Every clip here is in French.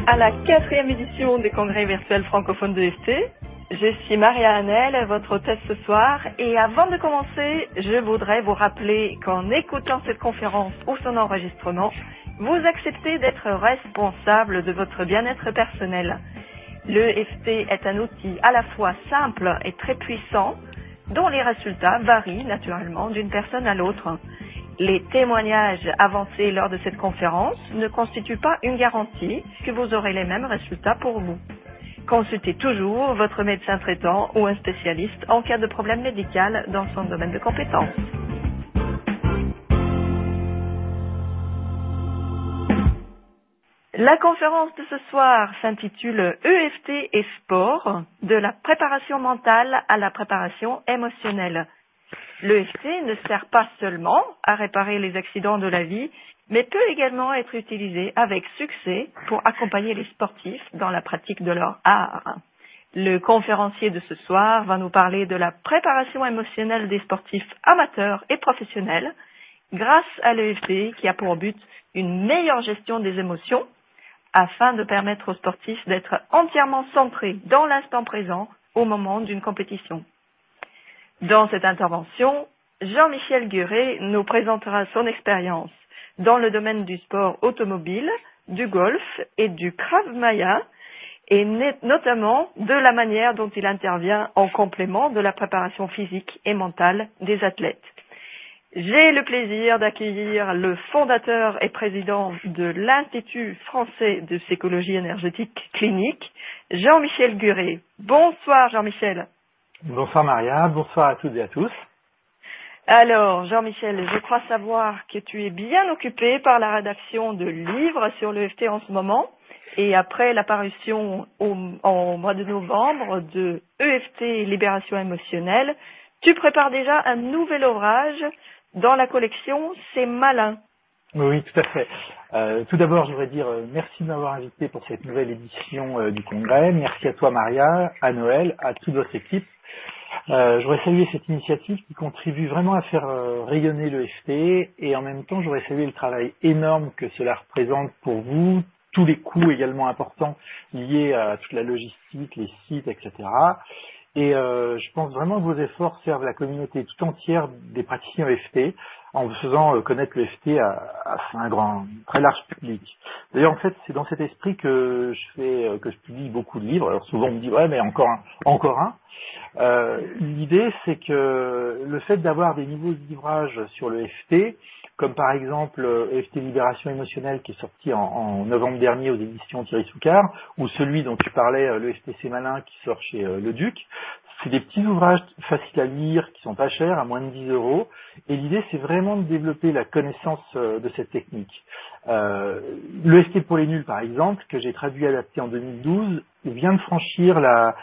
À la 4e édition des congrès virtuels francophones de l'EFT. Je suis Maria Hanel, votre hôtesse ce soir, et avant de commencer, je voudrais vous rappeler qu'en écoutant cette conférence ou son enregistrement, vous acceptez d'être responsable de votre bien-être personnel. L'EFT est un outil à la fois simple et très puissant, dont les résultats varient naturellement d'une personne à l'autre. Les témoignages avancés lors de cette conférence ne constituent pas une garantie que vous aurez les mêmes résultats pour vous. Consultez toujours votre médecin traitant ou un spécialiste en cas de problème médical dans son domaine de compétence. La conférence de ce soir s'intitule EFT et sport, de la préparation mentale à la préparation émotionnelle. L'EFT ne sert pas seulement à réparer les accidents de la vie, mais peut également être utilisé avec succès pour accompagner les sportifs dans la pratique de leur art. Le conférencier de ce soir va nous parler de la préparation émotionnelle des sportifs amateurs et professionnels grâce à l'EFT qui a pour but une meilleure gestion des émotions afin de permettre aux sportifs d'être entièrement centrés dans l'instant présent au moment d'une compétition. Dans cette intervention, Jean-Michel Guret nous présentera son expérience dans le domaine du sport automobile, du golf et du Krav Maga, et notamment de la manière dont il intervient en complément de la préparation physique et mentale des athlètes. J'ai le plaisir d'accueillir le fondateur et président de l'Institut français de psychologie énergétique clinique, Jean-Michel Guret. Bonsoir Jean-Michel. Bonsoir Maria, bonsoir à toutes et à tous. Alors, Jean-Michel, je crois savoir que tu es bien occupé par la rédaction de livres sur l'EFT en ce moment. Et après la parution en mois de novembre de EFT Libération émotionnelle, tu prépares déjà un nouvel ouvrage dans la collection C'est malin. Oui, tout à fait. Tout d'abord, je voudrais dire merci de m'avoir invité pour cette nouvelle édition du congrès. Merci à toi Maria, à Noël, à toute votre équipe. Je voudrais saluer cette initiative qui contribue vraiment à faire rayonner l'EFT et en même temps, je voudrais saluer le travail énorme que cela représente pour vous, tous les coûts également importants liés à toute la logistique, les sites, etc. Et je pense vraiment que vos efforts servent la communauté tout entière des praticiens EFT en faisant connaître l'EFT à un très large public. D'ailleurs, en fait, c'est dans cet esprit que je publie beaucoup de livres. Alors souvent, on me dit ouais, mais encore un. L'idée, c'est que le fait d'avoir des nouveaux livrages sur le EFT, comme par exemple EFT Libération émotionnelle qui est sorti en novembre dernier aux éditions Thierry Soucard, ou celui dont tu parlais, le EFT C'est malin qui sort chez Le Duc, c'est des petits ouvrages faciles à lire, qui sont pas chers, à moins de 10 €. Et l'idée, c'est vraiment de développer la connaissance de cette technique. L'EFT pour les nuls, par exemple, que j'ai traduit et adapté en 2012, va franchir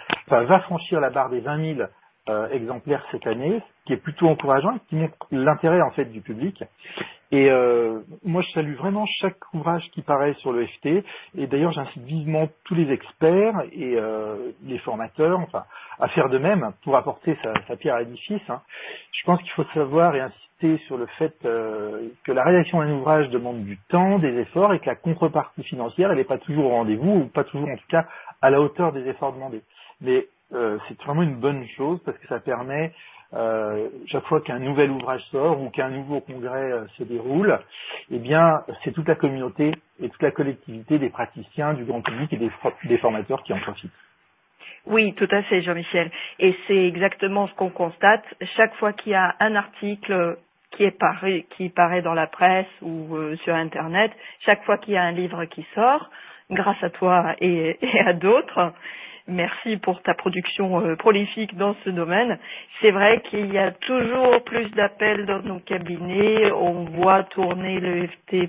la barre des 20 000 exemplaires cette année, ce qui est plutôt encourageant et qui montre l'intérêt en fait du public. Et moi, je salue vraiment chaque ouvrage qui paraît sur le FT. Et d'ailleurs, j'incite vivement tous les experts et les formateurs, à faire de même pour apporter sa pierre à l'édifice. Je pense qu'il faut savoir et insister sur le fait que la rédaction d'un ouvrage demande du temps, des efforts, et que la contrepartie financière, elle n'est pas toujours au rendez-vous, ou pas toujours en tout cas à la hauteur des efforts demandés. Mais c'est vraiment une bonne chose parce que ça permet chaque fois qu'un nouvel ouvrage sort ou qu'un nouveau congrès se déroule, eh bien, c'est toute la communauté et toute la collectivité des praticiens, du grand public et des formateurs qui en profitent. Oui, tout à fait, Jean-Michel. Et c'est exactement ce qu'on constate. Chaque fois qu'il y a un article qui paraît dans la presse ou sur Internet, chaque fois qu'il y a un livre qui sort, grâce à toi et à d'autres, merci pour ta production prolifique dans ce domaine. C'est vrai qu'il y a toujours plus d'appels dans nos cabinets, on voit tourner le FT+,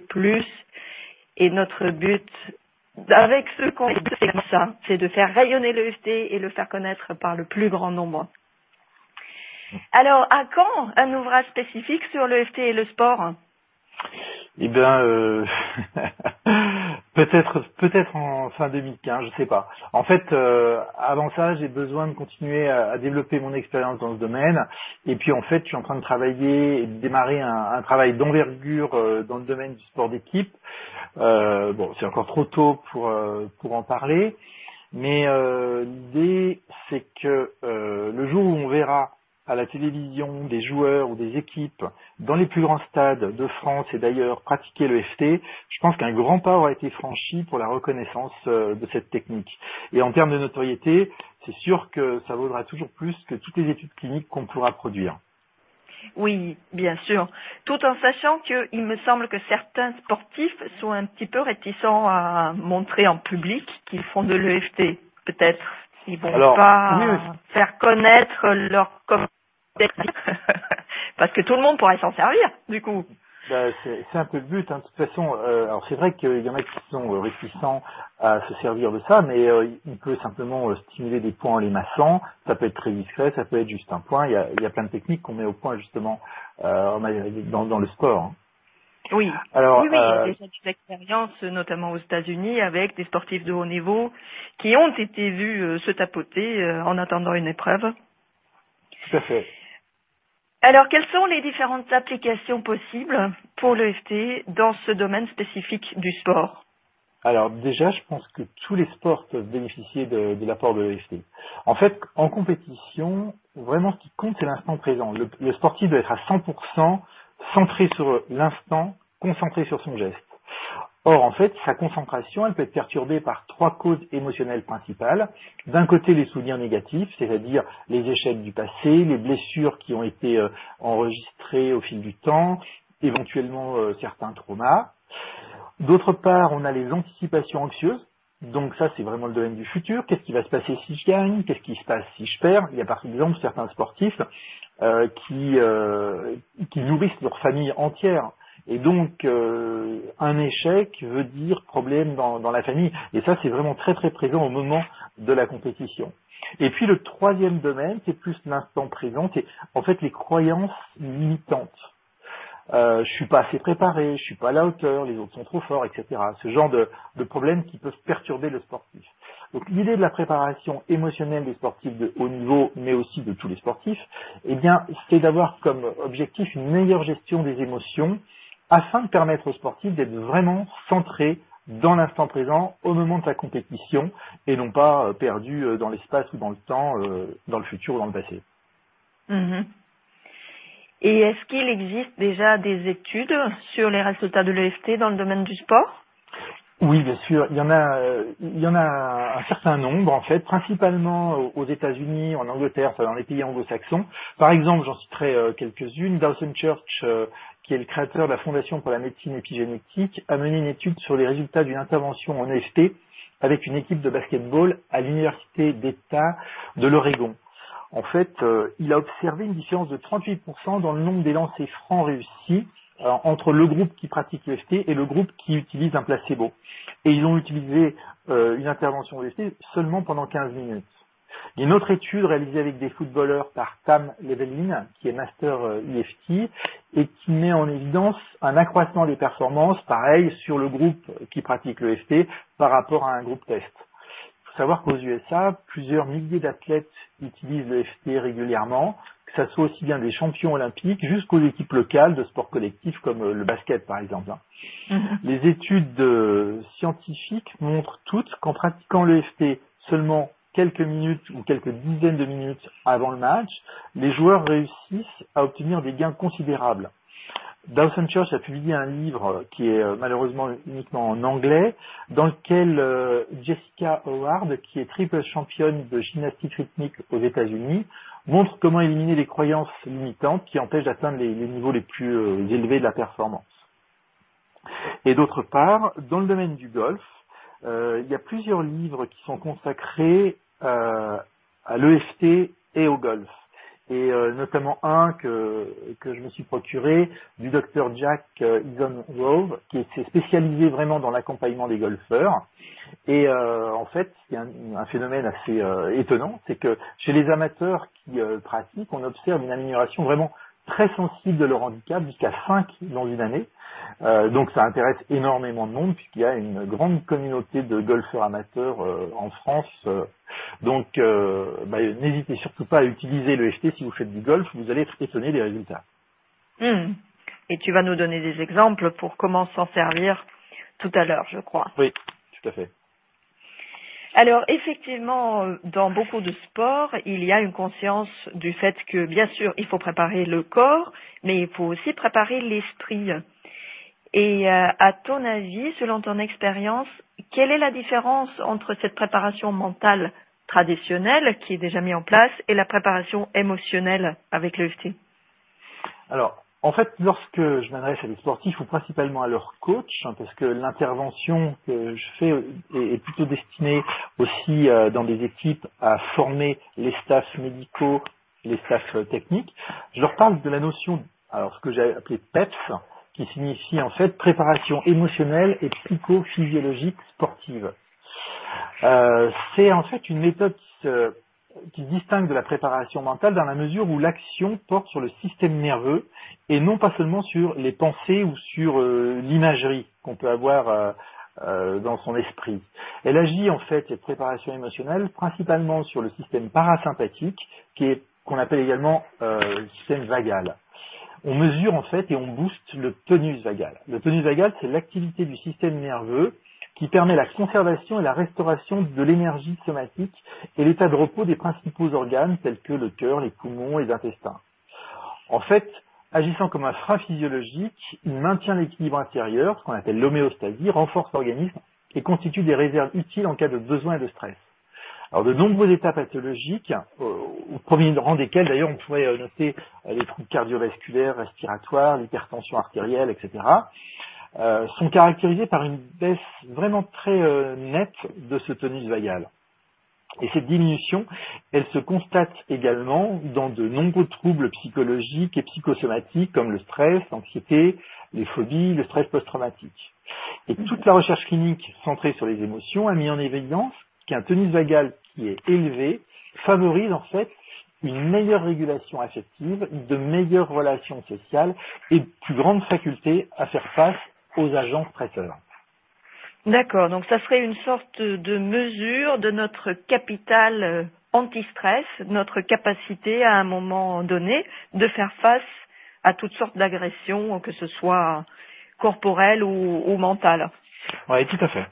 et notre but avec ceux qu'on c'est comme ça, c'est de faire rayonner le FT et le faire connaître par le plus grand nombre. Alors, à quand un ouvrage spécifique sur le FT et le sport ? Eh bien, Peut-être en fin 2015, je sais pas. En fait, avant ça, j'ai besoin de continuer à développer mon expérience dans ce domaine. Et puis en fait, je suis en train de travailler et de démarrer un travail d'envergure dans le domaine du sport d'équipe. Bon, c'est encore trop tôt pour en parler, mais l'idée c'est que le jour où on verra à la télévision des joueurs ou des équipes dans les plus grands stades de France et d'ailleurs pratiquer le FT, je pense qu'un grand pas aura été franchi pour la reconnaissance de cette technique. Et en termes de notoriété, c'est sûr que ça vaudra toujours plus que toutes les études cliniques qu'on pourra produire. Oui, bien sûr. Tout en sachant qu'il me semble que certains sportifs sont un petit peu réticents à montrer en public qu'ils font de l'EFT. Peut-être ils vont pas faire connaître leur technique. Parce que tout le monde pourrait s'en servir, du coup. C'est un peu le but, hein. De toute façon, alors c'est vrai qu'il y en a qui sont réticents à se servir de ça, mais il peut simplement stimuler des points en les massant. Ça peut être très discret, ça peut être juste un point. Il y a plein de techniques qu'on met au point justement dans le sport, hein. Oui. Alors, oui, il y a déjà des expériences, notamment aux États-Unis, avec des sportifs de haut niveau qui ont été vus se tapoter en attendant une épreuve. Tout à fait. Alors, quelles sont les différentes applications possibles pour l'EFT dans ce domaine spécifique du sport? Alors déjà, je pense que tous les sports peuvent bénéficier de l'apport de l'EFT. En fait, en compétition, vraiment ce qui compte, c'est l'instant présent. Le sportif doit être à 100% centré sur l'instant, concentré sur son geste. Or, en fait, sa concentration, elle peut être perturbée par trois causes émotionnelles principales. D'un côté, les souvenirs négatifs, c'est-à-dire les échecs du passé, les blessures qui ont été enregistrées au fil du temps, éventuellement certains traumas. D'autre part, on a les anticipations anxieuses. Donc ça, c'est vraiment le domaine du futur. Qu'est-ce qui va se passer si je gagne? Qu'est-ce qui se passe si je perds? Il y a par exemple certains sportifs qui nourrissent leur famille entière. Et donc, un échec veut dire problème dans la famille. Et ça, c'est vraiment très très présent au moment de la compétition. Et puis le troisième domaine, c'est plus l'instant présent, c'est en fait les croyances limitantes. Je suis pas assez préparé, je suis pas à la hauteur, les autres sont trop forts, etc. Ce genre de problèmes qui peuvent perturber le sportif. Donc l'idée de la préparation émotionnelle des sportifs de haut niveau, mais aussi de tous les sportifs, eh bien, c'est d'avoir comme objectif une meilleure gestion des émotions afin de permettre aux sportifs d'être vraiment centrés dans l'instant présent au moment de sa compétition et non pas perdus dans l'espace ou dans le temps, dans le futur ou dans le passé. Mm-hmm. Et est-ce qu'il existe déjà des études sur les résultats de l'EFT dans le domaine du sport? Oui, bien sûr. Il y en a un certain nombre, en fait, principalement aux États-Unis, en Angleterre, dans les pays anglo-saxons. Par exemple, j'en citerai quelques-unes. Dawson Church, qui est le créateur de la Fondation pour la médecine épigénétique, a mené une étude sur les résultats d'une intervention en EFT avec une équipe de basketball à l'Université d'État de l'Oregon. En fait, il a observé une différence de 38% dans le nombre des lancers francs réussis entre le groupe qui pratique l'EFT et le groupe qui utilise un placebo. Et ils ont utilisé une intervention EFT seulement pendant 15 minutes. Il y a une autre étude réalisée avec des footballeurs par Tam Levelin, qui est master EFT, et qui met en évidence un accroissement des performances, pareil, sur le groupe qui pratique l'EFT par rapport à un groupe test. Il faut savoir qu'aux USA, plusieurs milliers d'athlètes utilisent l'EFT régulièrement, que ça soit aussi bien des champions olympiques jusqu'aux équipes locales de sports collectifs comme le basket par exemple. Les études scientifiques montrent toutes qu'en pratiquant l'EFT seulement quelques minutes ou quelques dizaines de minutes avant le match, les joueurs réussissent à obtenir des gains considérables. Dawson Church a publié un livre qui est malheureusement uniquement en anglais, dans lequel Jessica Howard, qui est triple championne de gymnastique rythmique aux États-Unis, montre comment éliminer les croyances limitantes qui empêchent d'atteindre les niveaux les plus élevés de la performance. Et d'autre part, dans le domaine du golf, il y a plusieurs livres qui sont consacrés à l'EFT et au golf. Et notamment un que je me suis procuré du docteur Jack Easongrove, qui s'est spécialisé vraiment dans l'accompagnement des golfeurs. Et en fait, il y a un phénomène assez étonnant, c'est que chez les amateurs qui pratiquent, on observe une amélioration vraiment très sensible de leur handicap, jusqu'à 5 dans une année. Donc ça intéresse énormément de monde puisqu'il y a une grande communauté de golfeurs amateurs en France. Donc n'hésitez surtout pas à utiliser l'EFT si vous faites du golf, vous allez être étonné des résultats. Et tu vas nous donner des exemples pour comment s'en servir tout à l'heure, je crois. Oui, tout à fait. Alors, effectivement, dans beaucoup de sports, il y a une conscience du fait que, bien sûr, il faut préparer le corps, mais il faut aussi préparer l'esprit. Et à ton avis, selon ton expérience, quelle est la différence entre cette préparation mentale traditionnelle qui est déjà mise en place et la préparation émotionnelle avec l'EFT? Alors, en fait, lorsque je m'adresse à des sportifs ou principalement à leur coach, parce que l'intervention que je fais est plutôt destinée aussi dans des équipes à former les staffs médicaux, les staffs techniques, je leur parle de la notion, alors ce que j'ai appelé PEPS, qui signifie en fait préparation émotionnelle et psychophysiologique sportive. C'est en fait une méthode qui se distingue de la préparation mentale dans la mesure où l'action porte sur le système nerveux et non pas seulement sur les pensées ou sur l'imagerie qu'on peut avoir dans son esprit. Elle agit en fait, cette préparation émotionnelle, principalement sur le système parasympathique, qu'on appelle également le système vagal. On mesure en fait et on booste le tonus vagal. Le tonus vagal, c'est l'activité du système nerveux qui permet la conservation et la restauration de l'énergie somatique et l'état de repos des principaux organes tels que le cœur, les poumons et les intestins. En fait, agissant comme un frein physiologique, il maintient l'équilibre intérieur, ce qu'on appelle l'homéostasie, renforce l'organisme et constitue des réserves utiles en cas de besoin et de stress. Alors de nombreux états pathologiques, au premier rang desquels d'ailleurs on pourrait noter les troubles cardiovasculaires, respiratoires, l'hypertension artérielle, etc., sont caractérisés par une baisse vraiment très nette de ce tonus vagal. Et cette diminution, elle se constate également dans de nombreux troubles psychologiques et psychosomatiques comme le stress, l'anxiété, les phobies, le stress post-traumatique. Et toute la recherche clinique centrée sur les émotions a mis en évidence qu'un tonus vagal qui est élevé favorise en fait une meilleure régulation affective, de meilleures relations sociales et de plus grande faculté à faire face aux agents stresseurs. D'accord, donc ça serait une sorte de mesure de notre capital anti-stress, notre capacité à un moment donné de faire face à toutes sortes d'agressions, que ce soit corporelles ou mentales. Oui, tout à fait.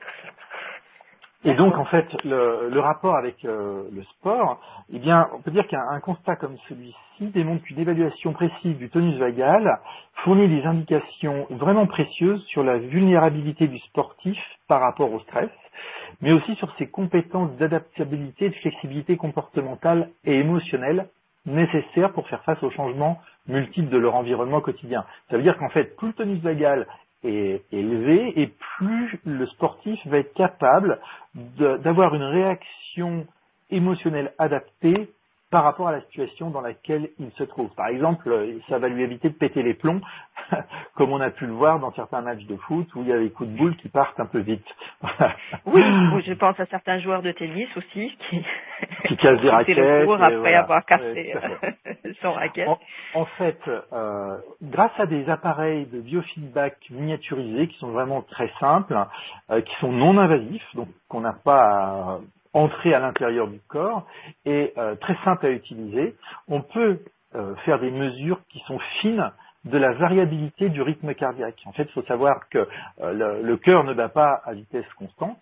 Et donc, en fait, le rapport avec le sport, eh bien, on peut dire qu'un constat comme celui-ci démontre qu'une évaluation précise du tonus vagal fournit des indications vraiment précieuses sur la vulnérabilité du sportif par rapport au stress, mais aussi sur ses compétences d'adaptabilité et de flexibilité comportementale et émotionnelle nécessaires pour faire face aux changements multiples de leur environnement quotidien. Ça veut dire qu'en fait, plus le tonus vagal est élevé et plus le sportif va être capable d'avoir une réaction émotionnelle adaptée par rapport à la situation dans laquelle il se trouve. Par exemple, ça va lui éviter de péter les plombs, comme on a pu le voir dans certains matchs de foot où il y a des coups de boule qui partent un peu vite. Oui, je pense à certains joueurs de tennis aussi qui cassent des raquettes. Le cours après voilà. avoir cassé son raquette. En fait, grâce à des appareils de biofeedback miniaturisés qui sont vraiment très simples, qui sont non invasifs, donc qu'on n'a pas à entrer à l'intérieur du corps et très simple à utiliser, on peut faire des mesures qui sont fines de la variabilité du rythme cardiaque. En fait, il faut savoir que le cœur ne bat pas à vitesse constante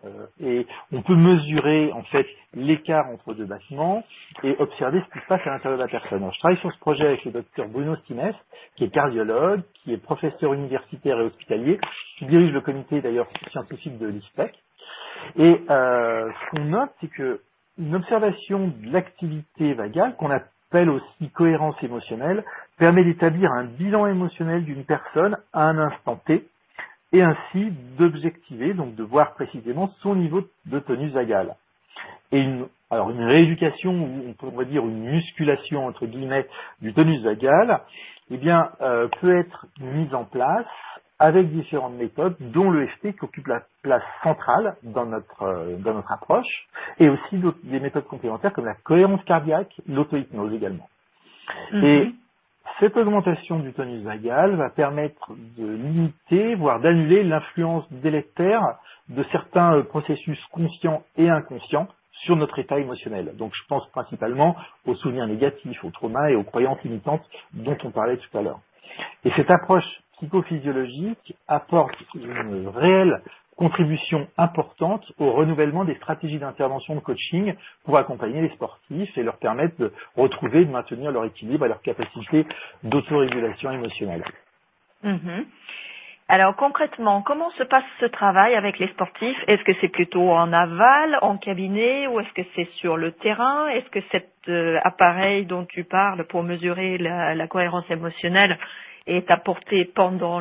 et on peut mesurer en fait l'écart entre deux battements et observer ce qui se passe à l'intérieur de la personne. Alors, je travaille sur ce projet avec le docteur Bruno Stimès, qui est cardiologue, qui est professeur universitaire et hospitalier, qui dirige le comité d'ailleurs scientifique de l'ISPEC. Et ce qu'on note, c'est que une observation de l'activité vagale, qu'on appelle aussi cohérence émotionnelle, permet d'établir un bilan émotionnel d'une personne à un instant T, et ainsi d'objectiver, donc de voir précisément son niveau de tonus vagal. Et une rééducation, ou on pourrait dire une musculation entre guillemets du tonus vagal, eh bien, peut être mise en place avec différentes méthodes, dont le l'EFT qui occupe la place centrale dans notre approche, et aussi des méthodes complémentaires comme la cohérence cardiaque, l'auto-hypnose également. Et Cette augmentation du tonus vagal va permettre de limiter, voire d'annuler l'influence délétère de certains processus conscients et inconscients sur notre état émotionnel. Donc je pense principalement aux souvenirs négatifs, aux traumas et aux croyances limitantes dont on parlait tout à l'heure. Et cette approche psychophysiologique apporte une réelle contribution importante au renouvellement des stratégies d'intervention de coaching pour accompagner les sportifs et leur permettre de retrouver, de maintenir leur équilibre et leur capacité d'autorégulation émotionnelle. Alors concrètement, comment se passe ce travail avec les sportifs? Est-ce que c'est plutôt en aval, en cabinet, ou est-ce que c'est sur le terrain? Est-ce que cet appareil dont tu parles pour mesurer la cohérence émotionnelle est apporté pendant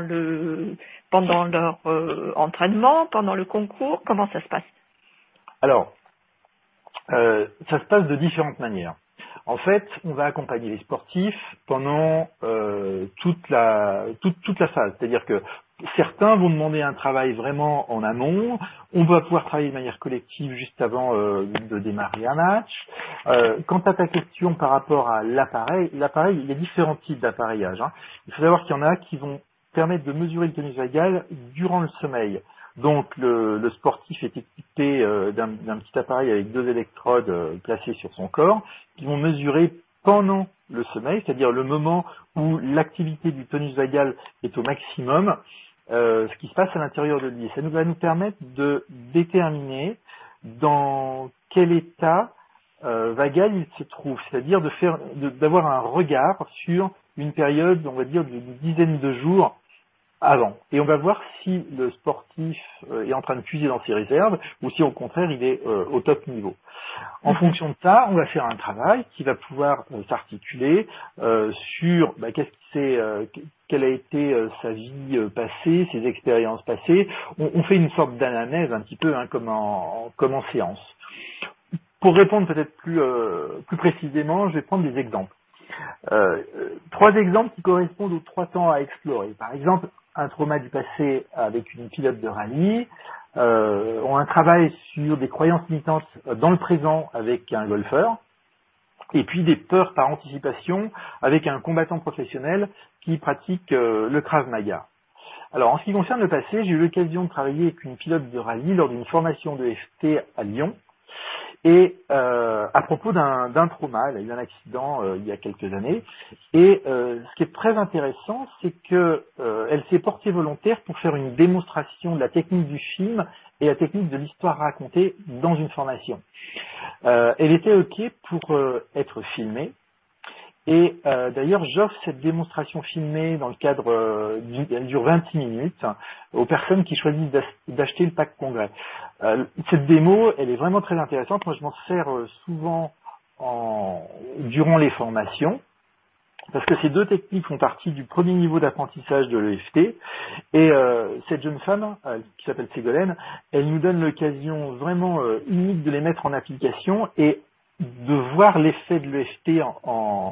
leur entraînement, pendant le concours? Comment ça se passe? Alors, ça se passe de différentes manières. En fait, on va accompagner les sportifs pendant toute la phase. C'est-à-dire que certains vont demander un travail vraiment en amont. On va pouvoir travailler de manière collective juste avant de démarrer un match. Quant à ta question par rapport à l'appareil, il y a différents types d'appareillage. Il faut savoir qu'il y en a qui vont permettre de mesurer le tonus vagal durant le sommeil. Donc le sportif est équipé d'un petit appareil avec 2 électrodes placées sur son corps qui vont mesurer pendant le sommeil, c'est-à-dire le moment où l'activité du tonus vagal est au maximum, ce qui se passe à l'intérieur de lui. Ça va nous permettre de déterminer dans quel état vagal il se trouve, c'est-à-dire d'avoir un regard sur une période, on va dire, d'une dizaine de jours avant. Et on va voir si le sportif est en train de puiser dans ses réserves ou si au contraire il est au top niveau. En fonction de ça, on va faire un travail qui va pouvoir s'articuler sur quelle a été sa vie passée, ses expériences passées. On fait une sorte d'anamnèse un petit peu comme en séance. Pour répondre peut-être plus précisément, je vais prendre des exemples. 3 exemples qui correspondent aux 3 temps à explorer. Par exemple, un trauma du passé avec une pilote de rallye, un travail sur des croyances limitantes dans le présent avec un golfeur, et puis des peurs par anticipation avec un combattant professionnel qui pratique le Krav Maga. Alors en ce qui concerne le passé, j'ai eu l'occasion de travailler avec une pilote de rallye lors d'une formation de FT à Lyon. Et à propos d'un trauma, elle a eu un accident il y a quelques années. Et ce qui est très intéressant, c'est que elle s'est portée volontaire pour faire une démonstration de la technique du film et la technique de l'histoire racontée dans une formation. Elle était OK pour être filmée. Et d'ailleurs, j'offre cette démonstration filmée dans le cadre elle dure 26 minutes aux personnes qui choisissent d'acheter le pack congrès. Cette démo, elle est vraiment très intéressante. Moi, je m'en sers souvent durant les formations parce que ces 2 techniques font partie du premier niveau d'apprentissage de l'EFT. Et cette jeune femme, qui s'appelle Ségolène, elle nous donne l'occasion vraiment unique de les mettre en application et de voir l'effet de l'EFT en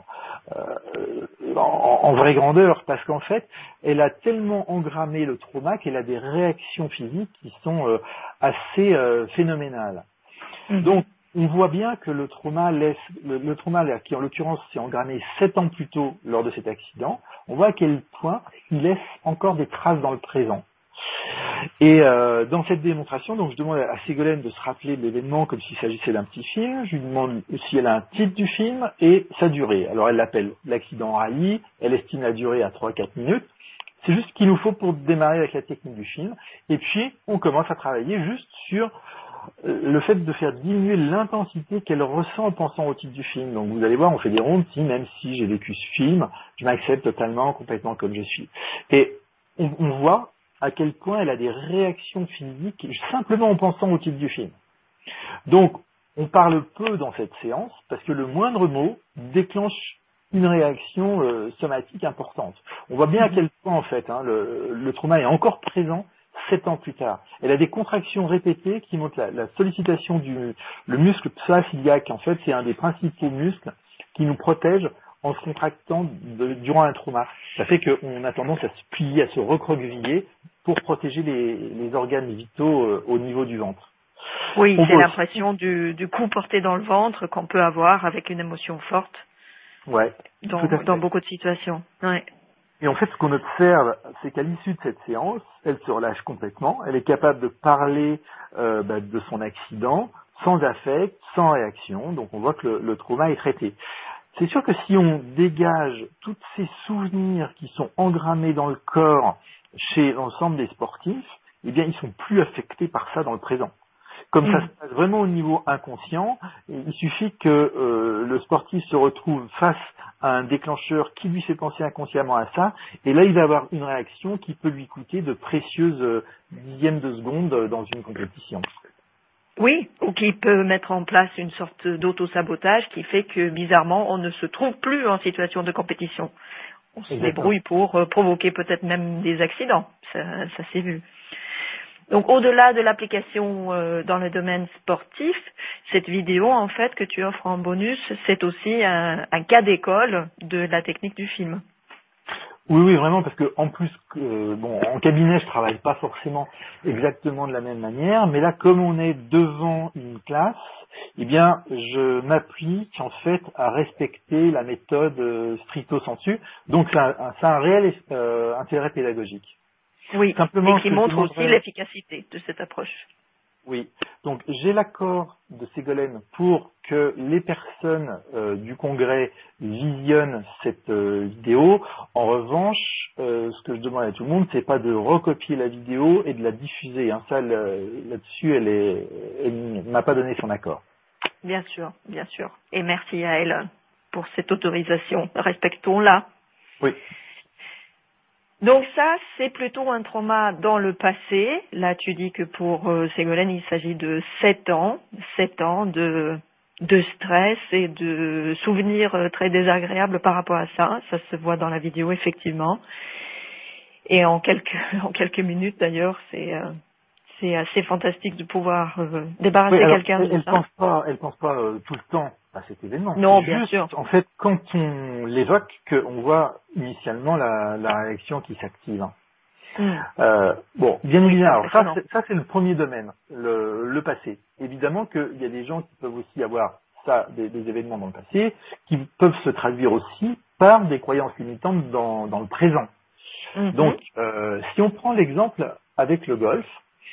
vraie grandeur, parce qu'en fait, elle a tellement engrammé le trauma qu'elle a des réactions physiques qui sont assez phénoménales. Donc, on voit bien que le trauma qui en l'occurrence s'est engrammé 7 ans plus tôt lors de cet accident, on voit à quel point il laisse encore des traces dans le présent. Et dans cette démonstration, donc je demande à Ségolène de se rappeler de l'événement comme s'il s'agissait d'un petit film. Je lui demande si elle a un titre du film et sa durée. Alors elle l'appelle l'accident rallye, elle estime la durée à 3-4 minutes. C'est juste ce qu'il nous faut pour démarrer avec la technique du film. Et puis on commence à travailler juste sur le fait de faire diminuer l'intensité qu'elle ressent en pensant au titre du film. Donc vous allez voir, on fait des rondes, même si j'ai vécu ce film, je m'accepte totalement, complètement comme je suis. Et on voit à quel point elle a des réactions physiques simplement en pensant au titre du film. Donc, on parle peu dans cette séance parce que le moindre mot déclenche une réaction somatique importante. On voit bien à quel point, en fait, le trauma est encore présent 7 ans plus tard. Elle a des contractions répétées qui montrent la sollicitation le muscle psoas iliaque. En fait, c'est un des principaux muscles qui nous protège en se contractant durant un trauma. Ça fait qu'on a tendance à se plier, à se recroqueviller pour protéger les organes vitaux au niveau du ventre. Oui, c'est l'impression du coup porté dans le ventre qu'on peut avoir avec une émotion forte. Ouais, tout à fait. dans beaucoup de situations. Ouais. Et en fait, ce qu'on observe, c'est qu'à l'issue de cette séance, elle se relâche complètement. Elle est capable de parler de son accident sans affect, sans réaction. Donc, on voit que le trauma est traité. C'est sûr que si on dégage tous ces souvenirs qui sont engrammés dans le corps chez l'ensemble des sportifs, eh bien, ils sont plus affectés par ça dans le présent. Comme ça se passe vraiment au niveau inconscient, il suffit que le sportif se retrouve face à un déclencheur qui lui fait penser inconsciemment à ça, et là il va avoir une réaction qui peut lui coûter de précieuses dixièmes de seconde dans une compétition. Oui, ou qui peut mettre en place une sorte d'auto-sabotage qui fait que, bizarrement, on ne se trouve plus en situation de compétition. On se débrouille pour provoquer peut-être même des accidents. Ça s'est vu. Donc, au-delà de l'application dans le domaine sportif, cette vidéo, en fait, que tu offres en bonus, c'est aussi un cas d'école de la technique du film. Oui, vraiment, parce que en plus, en cabinet, je travaille pas forcément exactement de la même manière, mais là, comme on est devant une classe, eh bien, je m'applique en fait à respecter la méthode stricto sensu. Donc, ça a un réel intérêt pédagogique. Oui, Simplement, et qui montre aussi l'efficacité de cette approche. Oui, donc j'ai l'accord de Ségolène pour que les personnes du congrès visionnent cette vidéo. En revanche, ce que je demande à tout le monde, c'est pas de recopier la vidéo et de la diffuser. Hein. Ça, là-dessus, elle m'a pas donné son accord. Bien sûr, bien sûr. Et merci à elle pour cette autorisation. Respectons-la. Oui. Donc ça, c'est plutôt un trauma dans le passé. Là, tu dis que pour Ségolène, il s'agit de 7 ans de stress et de souvenirs très désagréables par rapport à ça. Ça se voit dans la vidéo, effectivement. Et en quelques minutes, d'ailleurs, c'est assez fantastique de pouvoir débarrasser quelqu'un de ça. Elle pense pas tout le temps à cet événement. Non, c'est bien juste, sûr. En fait, quand on l'évoque, qu'on voit initialement la réaction qui s'active. Bien évidemment, alors ça c'est le premier domaine, le passé. Évidemment qu'il y a des gens qui peuvent aussi avoir des événements dans le passé, qui peuvent se traduire aussi par des croyances limitantes dans le présent. Donc, si on prend l'exemple avec le golf,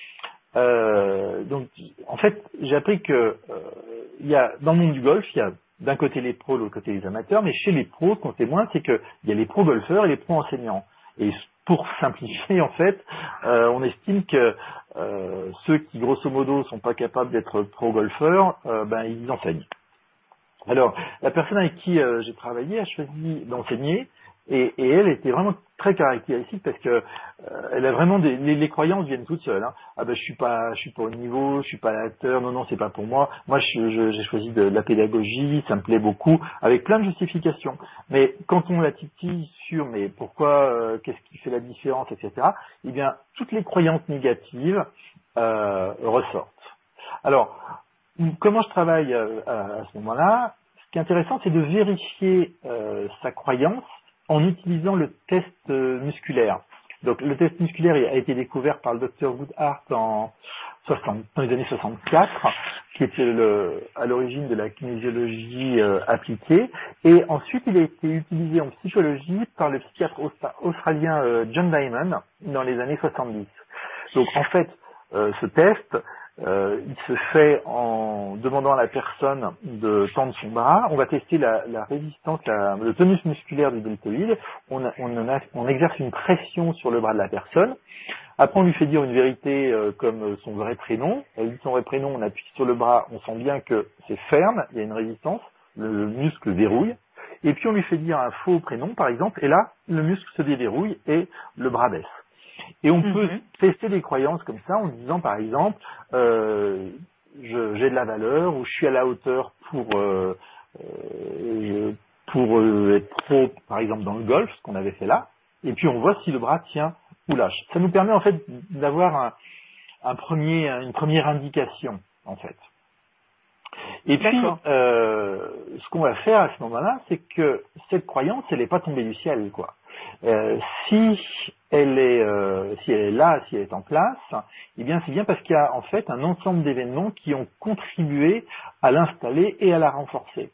donc en fait, j'ai appris que il y a dans le monde du golf, il y a d'un côté les pros, de l'autre côté les amateurs, mais chez les pros, ce qu'on témoigne, c'est qu'il y a les pros golfeurs et les pros enseignants. Et pour simplifier, en fait, on estime que ceux qui, grosso modo, sont pas capables d'être pro golfeurs, ils enseignent. Alors, la personne avec qui j'ai travaillé a choisi d'enseigner, et elle était vraiment très caractéristique parce que elle a vraiment les croyances viennent toutes seules. Hein. Ah ben je suis pas au niveau, je suis pas à la hauteur, non c'est pas pour moi. Moi j'ai choisi de la pédagogie, ça me plaît beaucoup, avec plein de justifications. Mais quand on la titille sur mais pourquoi, qu'est-ce qui fait la différence, etc. Eh bien toutes les croyances négatives ressortent. Alors comment je travaille à ce moment-là? Ce qui est intéressant, c'est de vérifier sa croyance en utilisant le test musculaire. Donc le test musculaire a été découvert par le docteur Woodhart dans les années 64, qui était à l'origine de la kinésiologie appliquée, et ensuite il a été utilisé en psychologie par le psychiatre australien John Diamond dans les années 70. Donc en fait, ce test, il se fait en demandant à la personne de tendre son bras. On va tester la résistance, le tonus musculaire du deltoïde. On exerce une pression sur le bras de la personne. Après, on lui fait dire une vérité comme son vrai prénom. Elle dit son vrai prénom, on appuie sur le bras, on sent bien que c'est ferme, il y a une résistance, le muscle verrouille. Et puis, on lui fait dire un faux prénom, par exemple, et là, le muscle se déverrouille et le bras baisse. Et on peut tester des croyances comme ça en disant par exemple j'ai de la valeur ou je suis à la hauteur pour être pro par exemple dans le golf, ce qu'on avait fait là, et puis on voit si le bras tient ou lâche. Ça nous permet en fait d'avoir une première indication en fait. Et puis ce qu'on va faire à ce moment-là, c'est que cette croyance, elle n'est pas tombée du ciel, quoi. Si elle est là, si elle est en place, eh bien c'est bien parce qu'il y a en fait un ensemble d'événements qui ont contribué à l'installer et à la renforcer.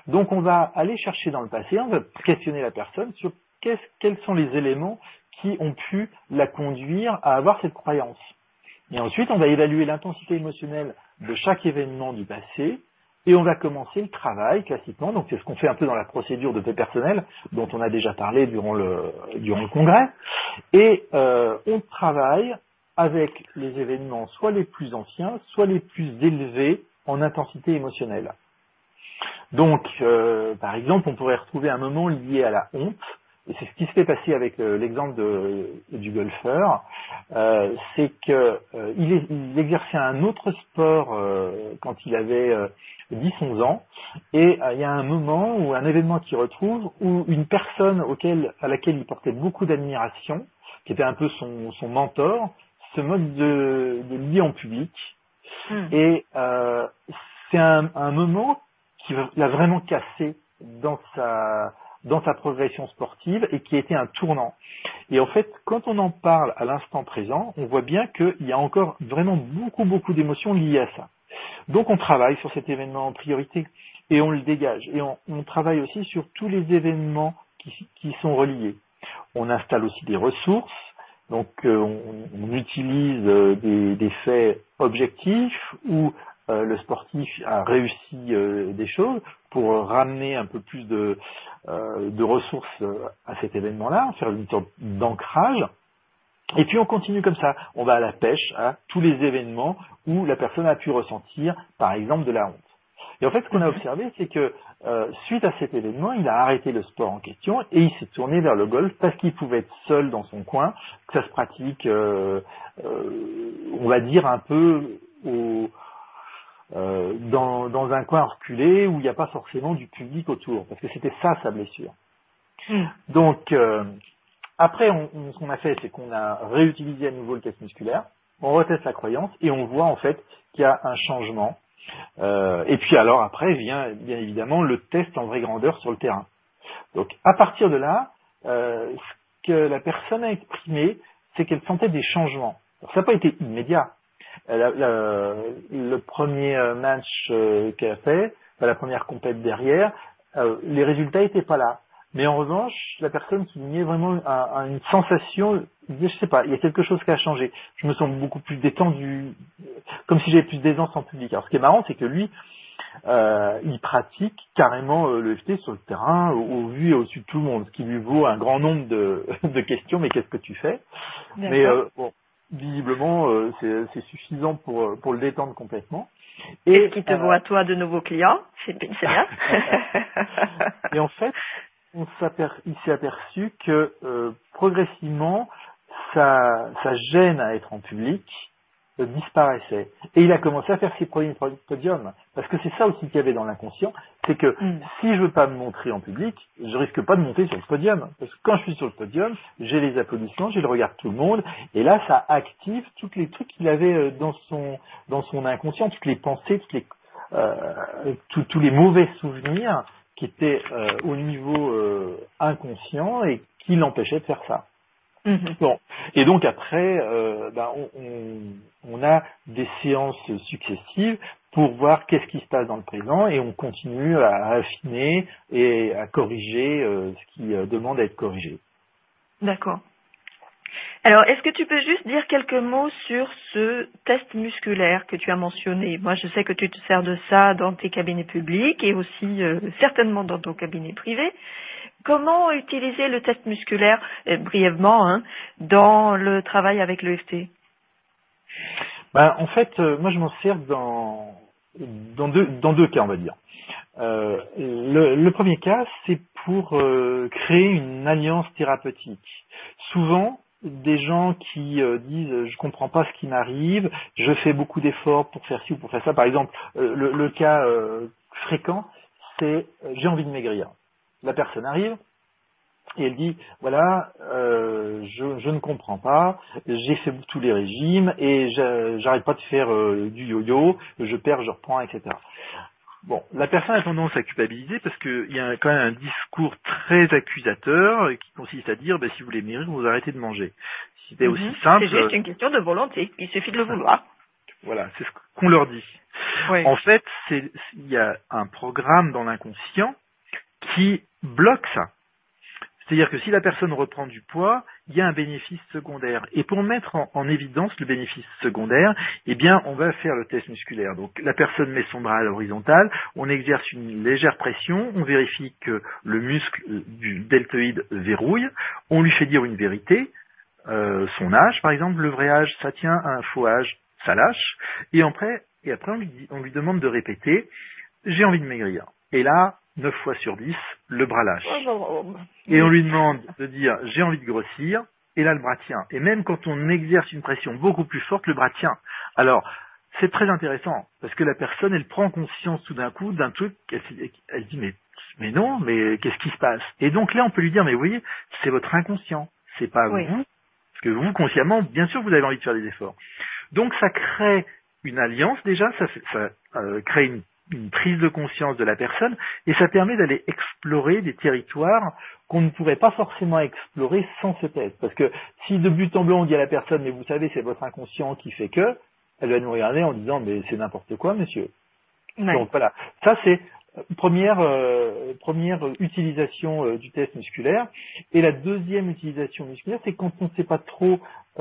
Donc on va aller chercher dans le passé, on va questionner la personne sur quels sont les éléments qui ont pu la conduire à avoir cette croyance. Et ensuite, on va évaluer l'intensité émotionnelle de chaque événement du passé et on va commencer le travail classiquement. Donc c'est ce qu'on fait un peu dans la procédure de paix personnelle dont on a déjà parlé durant le congrès. Et on travaille avec les événements soit les plus anciens, soit les plus élevés en intensité émotionnelle. Donc, par exemple, on pourrait retrouver un moment lié à la honte. Et c'est ce qui s'est passé avec l'exemple du golfeur, c'est que il exerçait un autre sport quand il avait 10-11 ans, et il y a un moment ou un événement qu'il retrouve où une personne à laquelle il portait beaucoup d'admiration, qui était un peu son mentor, se moque de lui en public. Et c'est un moment qui l'a vraiment cassé dans sa progression sportive et qui a été un tournant. Et en fait, quand on en parle à l'instant présent, on voit bien qu'il y a encore vraiment beaucoup d'émotions liées à ça. Donc on travaille sur cet événement en priorité et on le dégage. Et on travaille aussi sur tous les événements qui sont reliés. On installe aussi des ressources. Donc on utilise des faits objectifs où le sportif a réussi des choses pour ramener un peu plus de ressources à cet événement-là, faire une sorte d'ancrage. Et puis on continue comme ça. On va à la pêche à tous les événements où la personne a pu ressentir, par exemple, de la honte. Et en fait, ce qu'on a observé, c'est que suite à cet événement, il a arrêté le sport en question et il s'est tourné vers le golf parce qu'il pouvait être seul dans son coin, que ça se pratique, on va dire, un peu dans un coin reculé où il n'y a pas forcément du public autour, parce que c'était ça sa blessure. Donc, après, ce qu'on a fait, c'est qu'on a réutilisé à nouveau le test musculaire, on reteste la croyance et on voit en fait qu'il y a un changement. Et puis alors après vient bien évidemment le test en vraie grandeur sur le terrain. Donc à partir de là, ce que la personne a exprimé, c'est qu'elle sentait des changements. Alors, ça n'a pas été immédiat. Le premier match qu'elle a fait, la première compète derrière, les résultats n'étaient pas là. Mais en revanche, la personne soulignait vraiment une sensation, je sais pas, il y a quelque chose qui a changé. Je me sens beaucoup plus détendu, comme si j'avais plus d'aisance en public. Alors ce qui est marrant, c'est que lui, il pratique carrément l'EFT sur le terrain, au vu et au-dessus de tout le monde, ce qui lui vaut un grand nombre de questions, mais qu'est-ce que tu fais? Mais bon, visiblement, c'est suffisant pour le détendre complètement. Et ce qui te vaut à toi de nouveaux clients, c'est bien. Et en fait, il s'est aperçu que progressivement, sa gêne à être en public disparaissait. Et il a commencé à faire ses premiers podiums. Parce que c'est ça aussi qu'il y avait dans l'inconscient, c'est que si je veux pas me montrer en public, je risque pas de monter sur le podium. Parce que quand je suis sur le podium, j'ai les applaudissements, j'ai le regard de tout le monde, et là, ça active tous les trucs qu'il avait dans son inconscient, toutes les pensées, tous les mauvais souvenirs qui était au niveau inconscient et qui l'empêchait de faire ça. Bon, et donc après, on a des séances successives pour voir qu'est-ce qui se passe dans le présent et on continue à affiner et à corriger ce qui demande à être corrigé. D'accord. Alors, est-ce que tu peux juste dire quelques mots sur ce test musculaire que tu as mentionné? Moi, je sais que tu te sers de ça dans tes cabinets publics et aussi certainement dans ton cabinet privé. Comment utiliser le test musculaire, brièvement, dans le travail avec l'EFT? En fait, moi, je m'en sers dans deux cas, on va dire. Le premier cas, c'est pour créer une alliance thérapeutique. Souvent, des gens qui disent je comprends pas ce qui m'arrive, je fais beaucoup d'efforts pour faire ci ou pour faire ça. Par exemple, le cas fréquent, c'est j'ai envie de maigrir. La personne arrive et elle dit voilà, je ne comprends pas, j'ai fait tous les régimes et j'arrête pas de faire du yo-yo, je perds, je reprends, etc. Bon, la personne a tendance à culpabiliser parce qu'il y a quand même un discours très accusateur qui consiste à dire si vous voulez maigrir, vous arrêtez de manger. Si c'était aussi simple. C'est juste une question de volonté, il suffit de le vouloir. Voilà, c'est ce qu'on leur dit. Oui. En fait, il y a un programme dans l'inconscient qui bloque ça. C'est-à-dire que si la personne reprend du poids, il y a un bénéfice secondaire. Et pour mettre en évidence le bénéfice secondaire, eh bien, on va faire le test musculaire. Donc, la personne met son bras à l'horizontale, on exerce une légère pression, on vérifie que le muscle du deltoïde verrouille, on lui fait dire une vérité, son âge, par exemple, le vrai âge, ça tient, un faux âge, ça lâche, et après on lui demande de répéter, j'ai envie de maigrir. Et là, 9 fois sur 10, le bras lâche. Et on lui demande de dire j'ai envie de grossir, et là le bras tient. Et même quand on exerce une pression beaucoup plus forte, le bras tient. Alors, c'est très intéressant, parce que la personne, elle prend conscience tout d'un coup d'un truc, elle dit mais non, mais qu'est-ce qui se passe? Et donc là, on peut lui dire, mais vous voyez, c'est votre inconscient, c'est pas Oui. vous, parce que vous, consciemment, bien sûr, vous avez envie de faire des efforts. Donc ça crée une alliance déjà, ça crée une prise de conscience de la personne, et ça permet d'aller explorer des territoires qu'on ne pourrait pas forcément explorer sans ce test. Parce que si de but en blanc on dit à la personne, mais vous savez, c'est votre inconscient qui fait que, elle va nous regarder en disant, mais c'est n'importe quoi, monsieur. Oui. Donc voilà, ça c'est première utilisation du test musculaire. Et la deuxième utilisation musculaire, c'est quand on ne sait pas trop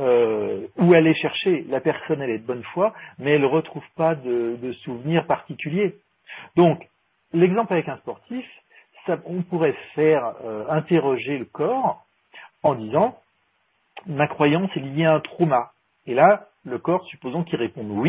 où aller chercher. La personne, elle est de bonne foi, mais elle ne retrouve pas de souvenirs particuliers. Donc, l'exemple avec un sportif, on pourrait faire interroger le corps en disant « ma croyance est liée à un trauma ». Et là, le corps, supposons qu'il réponde « oui ».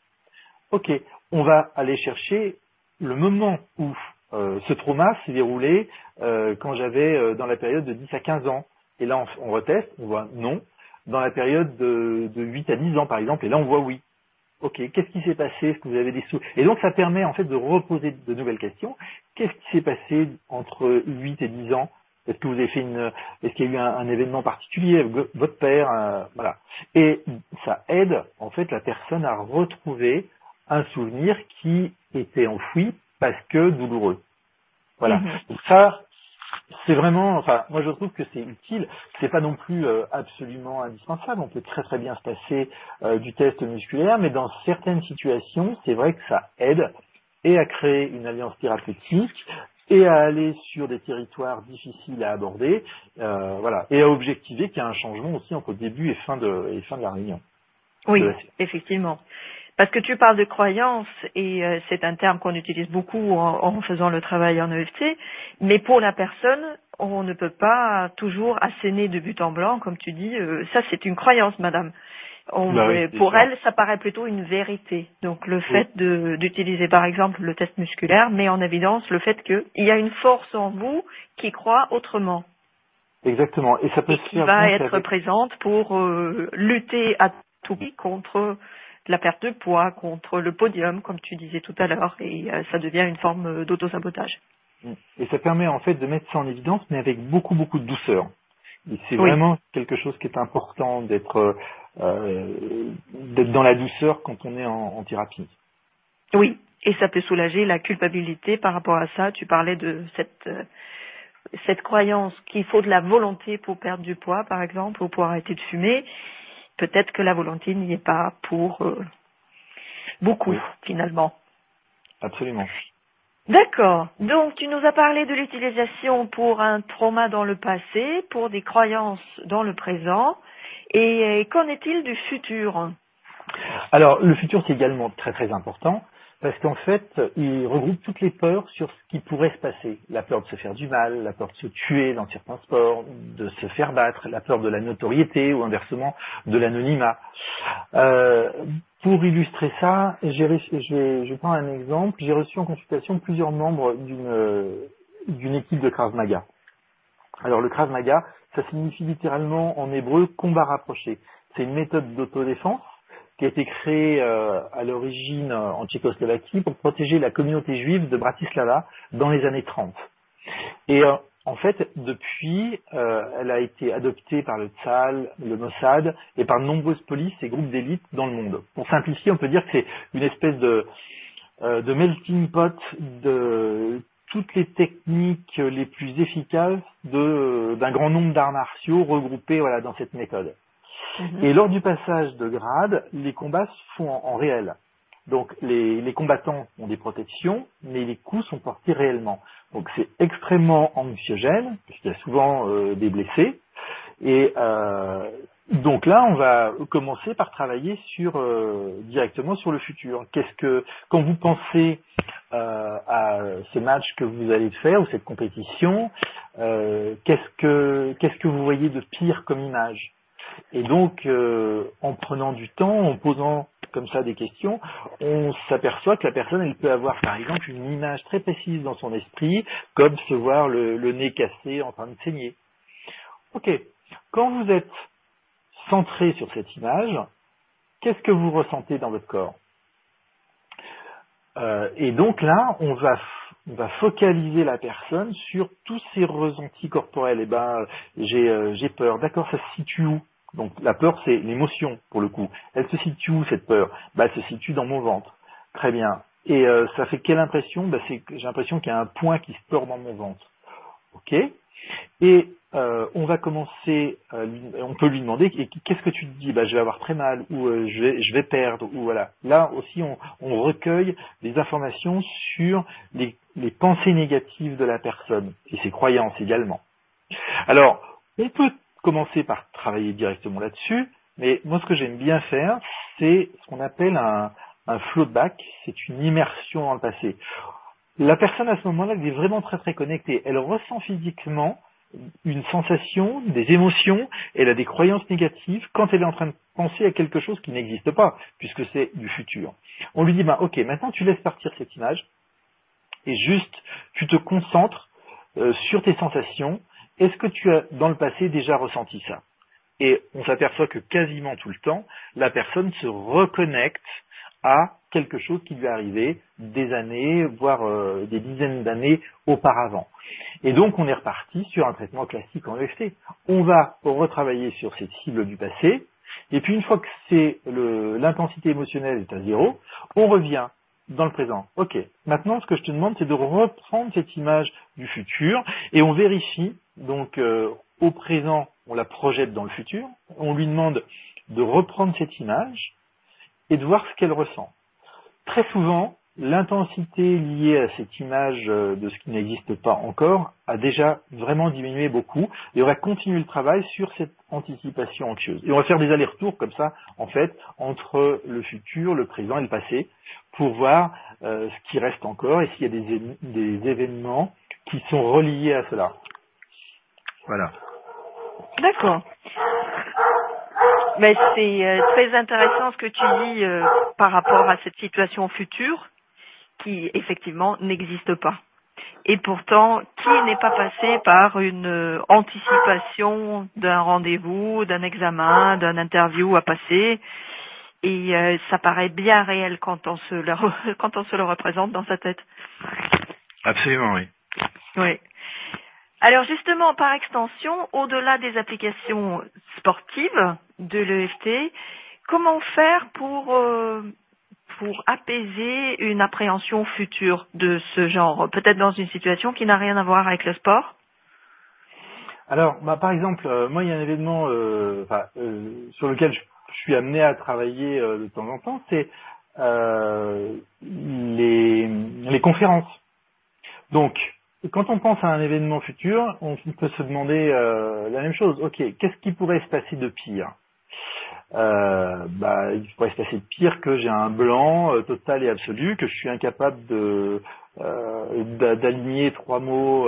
Ok, on va aller chercher le moment où ce trauma s'est déroulé quand j'avais dans la période de 10 à 15 ans. Et là, on reteste, on voit non. Dans la période de 8 à 10 ans, par exemple, et là, on voit oui. Ok, qu'est-ce qui s'est passé? Est-ce que vous avez des sous? Et donc, ça permet en fait de reposer de nouvelles questions. Qu'est-ce qui s'est passé entre 8 et 10 ans? Est-ce que vous avez fait est-ce qu'il y a eu un événement particulier avec votre père? Voilà. Et ça aide en fait la personne à retrouver un souvenir qui était enfoui parce que douloureux. Voilà. Donc ça, c'est vraiment, enfin, moi je trouve que c'est utile. C'est pas non plus absolument indispensable. On peut très très bien se passer du test musculaire, mais dans certaines situations, c'est vrai que ça aide et à créer une alliance thérapeutique et à aller sur des territoires difficiles à aborder, voilà, et à objectiver qu'il y a un changement aussi entre début et fin de la réunion. Oui, effectivement. Parce que tu parles de croyance et c'est un terme qu'on utilise beaucoup en faisant le travail en EFT, mais pour la personne, on ne peut pas toujours asséner de but en blanc, comme tu dis, ça c'est une croyance, madame. Pour elle, ça paraît plutôt une vérité. Donc le fait d'utiliser par exemple le test musculaire met en évidence le fait qu'il y a une force en vous qui croit autrement. Exactement. Et ça peut se qui faire va être présente pour lutter à tout prix contre la perte de poids, contre le podium, comme tu disais tout à l'heure, et ça devient une forme d'autosabotage. Et ça permet en fait de mettre ça en évidence, mais avec beaucoup beaucoup de douceur. Et c'est vraiment quelque chose qui est important d'être dans la douceur quand on est en thérapie. Oui, et ça peut soulager la culpabilité par rapport à ça. Tu parlais de cette croyance qu'il faut de la volonté pour perdre du poids, par exemple, ou pour arrêter de fumer. Peut-être que la volonté n'y est pas pour beaucoup, finalement. Absolument. D'accord. Donc, tu nous as parlé de l'utilisation pour un trauma dans le passé, pour des croyances dans le présent. Et qu'en est-il du futur? Alors, le futur, c'est également très très important. Parce qu'en fait, il regroupe toutes les peurs sur ce qui pourrait se passer. La peur de se faire du mal, la peur de se tuer dans certains sports, de se faire battre, la peur de la notoriété ou inversement de l'anonymat. Pour illustrer ça, je prends un exemple. J'ai reçu en consultation plusieurs membres d'une équipe de Krav Maga. Alors le Krav Maga, ça signifie littéralement en hébreu combat rapproché. C'est une méthode d'autodéfense qui a été créée à l'origine en Tchécoslovaquie pour protéger la communauté juive de Bratislava dans les années 30. Et en fait, depuis, elle a été adoptée par le Tzal, le Mossad et par de nombreuses polices et groupes d'élite dans le monde. Pour simplifier, on peut dire que c'est une espèce de melting pot de toutes les techniques les plus efficaces d'un grand nombre d'arts martiaux regroupés dans cette méthode. Et lors du passage de grade, les combats se font en réel. Donc les combattants ont des protections, mais les coups sont portés réellement. Donc c'est extrêmement anxiogène, puisqu'il y a souvent des blessés. Et donc là, on va commencer par travailler directement sur le futur. Quand vous pensez à ce match que vous allez faire ou cette compétition, qu'est-ce que vous voyez de pire comme image? Et donc, en prenant du temps, en posant comme ça des questions, on s'aperçoit que la personne, elle peut avoir par exemple une image très précise dans son esprit, comme se voir le nez cassé en train de saigner. Ok, quand vous êtes centré sur cette image, qu'est-ce que vous ressentez dans votre corps? Et donc là, on va focaliser la personne sur tous ses ressentis corporels. Eh ben, j'ai peur. D'accord, ça se situe où? Donc la peur, c'est l'émotion pour le coup. Elle se situe où cette peur? Elle se situe dans mon ventre. Très bien. Et ça fait quelle impression? J'ai l'impression qu'il y a un point qui se tord dans mon ventre. Ok. Et on va commencer, on peut lui demander qu'est-ce que tu te dis? Je vais avoir très mal, ou je vais perdre, ou voilà. Là aussi, on recueille des informations sur les pensées négatives de la personne et ses croyances également. Alors, on peut commencer par travailler directement là-dessus, mais moi ce que j'aime bien faire, c'est ce qu'on appelle un flowback, c'est une immersion dans le passé. La personne à ce moment-là, elle est vraiment très très connectée. Elle ressent physiquement une sensation, des émotions, elle a des croyances négatives quand elle est en train de penser à quelque chose qui n'existe pas, puisque c'est du futur. On lui dit, ok, maintenant tu laisses partir cette image, et juste, tu te concentres sur tes sensations. Est-ce que tu as, dans le passé, déjà ressenti ça? Et on s'aperçoit que quasiment tout le temps, la personne se reconnecte à quelque chose qui lui est arrivé des années, voire des dizaines d'années auparavant. Et donc, on est reparti sur un traitement classique en EFT. On va retravailler sur cette cible du passé, et puis une fois que l'intensité émotionnelle est à zéro, on revient dans le présent. Ok, maintenant, ce que je te demande, c'est de reprendre cette image du futur, et on vérifie, donc au présent, on la projette dans le futur, on lui demande de reprendre cette image, et de voir ce qu'elle ressent. Très souvent, l'intensité liée à cette image de ce qui n'existe pas encore a déjà vraiment diminué beaucoup et on va continuer le travail sur cette anticipation anxieuse. Et on va faire des allers-retours comme ça, en fait, entre le futur, le présent et le passé pour voir ce qui reste encore et s'il y a des événements qui sont reliés à cela. Voilà. D'accord. Mais c'est très intéressant ce que tu dis par rapport à cette situation future qui effectivement n'existe pas. Et pourtant, qui n'est pas passé par une anticipation d'un rendez-vous, d'un examen, d'un interview à passer? Et ça paraît bien réel quand on se le représente dans sa tête. Absolument, oui. Oui. Alors justement, par extension, au-delà des applications sportives de l'EFT, comment faire pour apaiser une appréhension future de ce genre, peut-être dans une situation qui n'a rien à voir avec le sport? Alors, par exemple, moi, il y a un événement sur lequel je suis amené à travailler de temps en temps, c'est les conférences. Donc, quand on pense à un événement futur, on peut se demander la même chose. Ok, qu'est-ce qui pourrait se passer de pire? Il pourrait se passer de pire que j'ai un blanc total et absolu, que je suis incapable d'aligner trois mots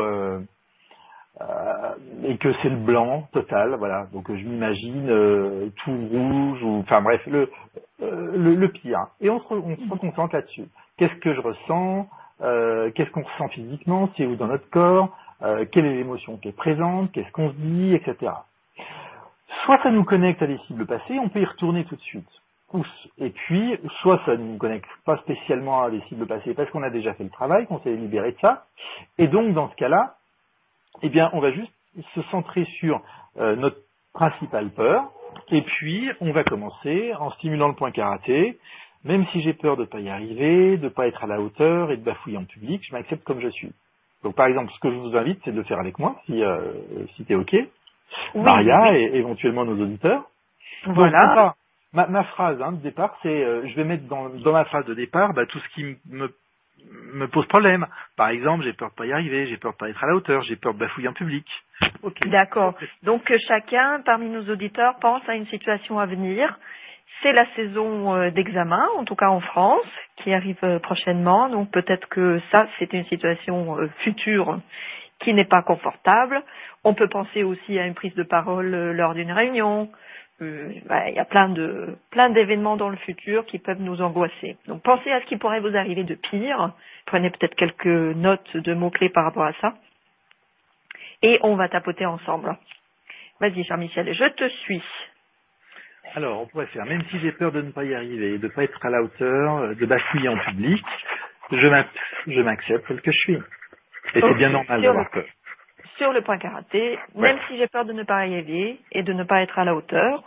et que c'est le blanc total. Voilà. Donc je m'imagine tout rouge ou enfin bref le pire. Et on se reconcentre là-dessus. Qu'est-ce que je ressens? Qu'est-ce qu'on ressent physiquement, c'est où dans notre corps, quelle est l'émotion qui est présente, qu'est-ce qu'on se dit, etc. Soit ça nous connecte à des cibles passées, on peut y retourner tout de suite. Et puis, soit ça ne nous connecte pas spécialement à des cibles passées parce qu'on a déjà fait le travail, qu'on s'est libéré de ça. Et donc, dans ce cas-là, on va juste se centrer sur notre principale peur. Et puis, on va commencer en stimulant le point karaté. Même si j'ai peur de ne pas y arriver, de ne pas être à la hauteur et de bafouiller en public, je m'accepte comme je suis. Donc par exemple, ce que je vous invite, c'est de le faire avec moi, si tu es OK. Oui, Maria oui. Et éventuellement nos auditeurs. Voilà. ma phrase de départ, c'est je vais mettre dans ma phrase de départ tout ce qui me pose problème. Par exemple, j'ai peur de pas y arriver, j'ai peur de pas être à la hauteur, j'ai peur de bafouiller en public. Ok. D'accord. Donc que chacun parmi nos auditeurs pense à une situation à venir. C'est la saison d'examen, en tout cas en France, qui arrive prochainement. Donc peut-être que ça, c'est une situation future qui n'est pas confortable. On peut penser aussi à une prise de parole lors d'une réunion. Il y a plein d'événements dans le futur qui peuvent nous angoisser. Donc pensez à ce qui pourrait vous arriver de pire. Prenez peut-être quelques notes de mots-clés par rapport à ça. Et on va tapoter ensemble. Vas-y, Jean-Michel, je te suis. Alors, on pourrait faire, même si j'ai peur de ne pas y arriver, de ne pas être à la hauteur, de bafouiller en public, je m'accepte tel que je suis. Et c'est bien normal d'avoir peur. Sur le point karaté, même si j'ai peur de ne pas y arriver et de ne pas être à la hauteur,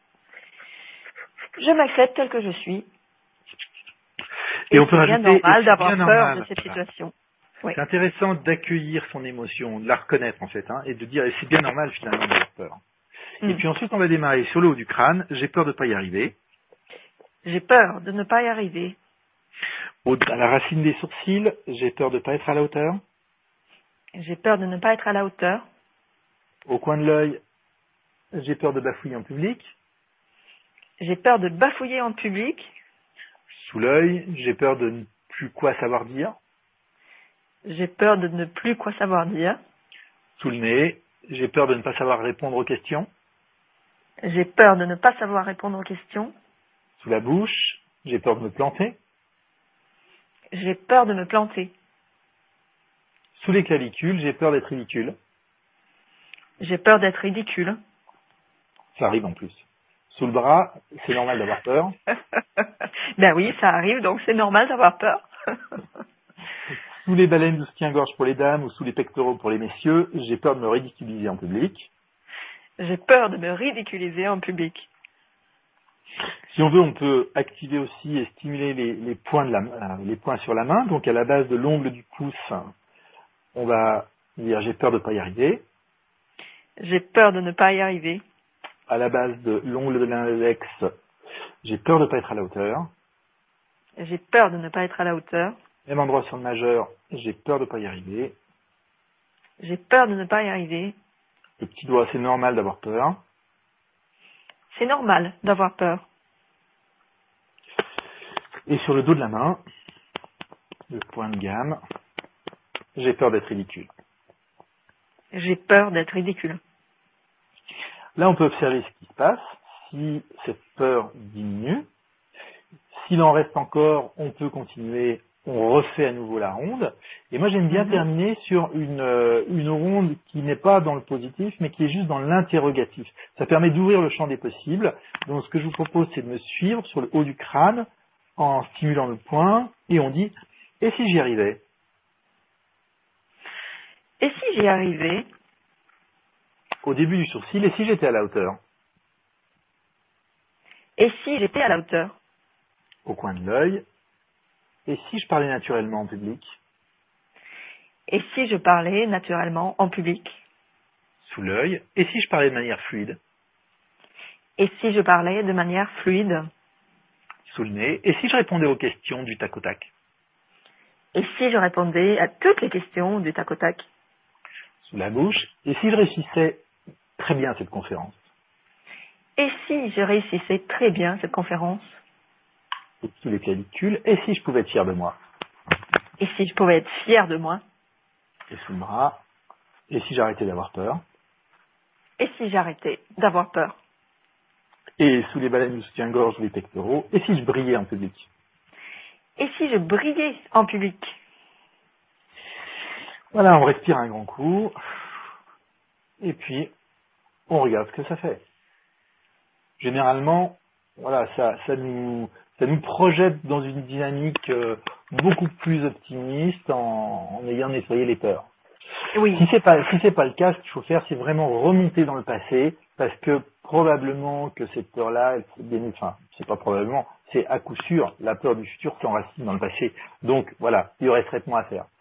je m'accepte tel que je suis. Et on peut rajouter, c'est bien normal d'avoir peur de cette situation. Oui. C'est intéressant d'accueillir son émotion, de la reconnaître en fait, et de dire c'est bien normal finalement d'avoir peur. Et puis ensuite on va démarrer sur le haut du crâne, j'ai peur de ne pas y arriver. J'ai peur de ne pas y arriver. À la racine des sourcils, j'ai peur de ne pas être à la hauteur. J'ai peur de ne pas être à la hauteur. Au coin de l'œil, j'ai peur de bafouiller en public. J'ai peur de bafouiller en public. Sous l'œil, j'ai peur de ne plus quoi savoir dire. J'ai peur de ne plus quoi savoir dire. Sous le nez, j'ai peur de ne pas savoir répondre aux questions. J'ai peur de ne pas savoir répondre aux questions. Sous la bouche, j'ai peur de me planter. J'ai peur de me planter. Sous les clavicules, j'ai peur d'être ridicule. J'ai peur d'être ridicule. Ça arrive en plus. Sous le bras, c'est normal d'avoir peur. Ben oui, ça arrive, donc c'est normal d'avoir peur. Sous les baleines de soutien-gorge pour les dames ou sous les pectoraux pour les messieurs, j'ai peur de me ridiculiser en public. J'ai peur de me ridiculiser en public. Si on veut, on peut activer aussi et stimuler les points sur la main. Donc à la base de l'ongle du pouce, on va dire j'ai peur de ne pas y arriver. J'ai peur de ne pas y arriver. À la base de l'ongle de l'index, j'ai peur de ne pas être à la hauteur. J'ai peur de ne pas être à la hauteur. Même endroit sur le majeur, j'ai peur de ne pas y arriver. J'ai peur de ne pas y arriver. Le petit doigt, c'est normal d'avoir peur. C'est normal d'avoir peur. Et sur le dos de la main, le point de gamme, j'ai peur d'être ridicule. J'ai peur d'être ridicule. Là, on peut observer ce qui se passe. Si cette peur diminue, s'il en reste encore, on peut continuer, on refait à nouveau la ronde. Et moi, j'aime bien terminer sur une ronde qui n'est pas dans le positif, mais qui est juste dans l'interrogatif. Ça permet d'ouvrir le champ des possibles. Donc, ce que je vous propose, c'est de me suivre sur le haut du crâne en stimulant le point, et on dit « Et si j'y arrivais ?» Et si j'y arrivais? Au début du sourcil, et si j'étais à la hauteur? Et si j'étais à la hauteur? Au coin de l'œil, et si je parlais naturellement en public? Et si je parlais naturellement en public? Sous l'œil, et si je parlais de manière fluide? Et si je parlais de manière fluide? Sous le nez, et si je répondais aux questions du tac au tac? Et si je répondais à toutes les questions du tac au tac? Sous la bouche, et si je réussissais très bien cette conférence? Et si je réussissais très bien cette conférence? Et sous les clavicules, et si je pouvais être fier de moi? Et si je pouvais être fier de moi? Et sous le bras, et si j'arrêtais d'avoir peur? Et si j'arrêtais d'avoir peur? Et sous les baleines de soutien-gorge ou les pectoraux, et si je brillais en public? Et si je brillais en public? Voilà, on respire un grand coup, et puis on regarde ce que ça fait. Généralement, voilà, ça nous projette dans une dynamique beaucoup plus optimiste en ayant nettoyé les peurs. Oui. Si c'est pas le cas, ce qu'il faut faire, c'est vraiment remonter dans le passé, parce que probablement que cette peur-là, c'est pas probablement, c'est à coup sûr la peur du futur qui enracine dans le passé. Donc voilà, il y aurait traitement à faire.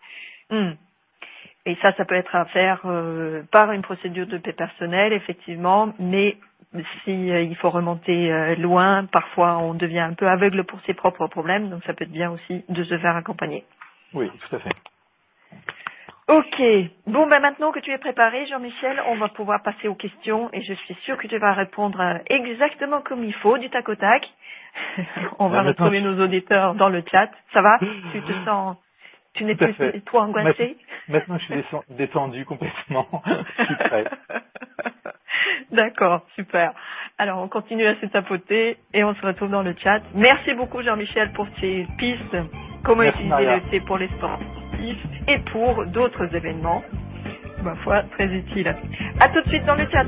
Et ça peut être à faire par une procédure de paix personnelle, effectivement, mais si il faut remonter loin, parfois on devient un peu aveugle pour ses propres problèmes, donc ça peut être bien aussi de se faire accompagner. Oui, tout à fait. Ok. Bon, maintenant que tu es préparé, Jean-Michel, on va pouvoir passer aux questions et je suis sûre que tu vas répondre exactement comme il faut, du tac au tac. On va retrouver nos auditeurs dans le chat. Ça va? Tu te sens, tu n'es plus trop angoissé? Maintenant, je suis détendu complètement. Je suis prêt. D'accord, super. Alors, on continue à se tapoter et on se retrouve dans le chat. Merci beaucoup, Jean-Michel, pour ces pistes. Comment utiliser l'EFT pour les sportifs et pour d'autres événements. Ma foi, très utile. À tout de suite dans le chat.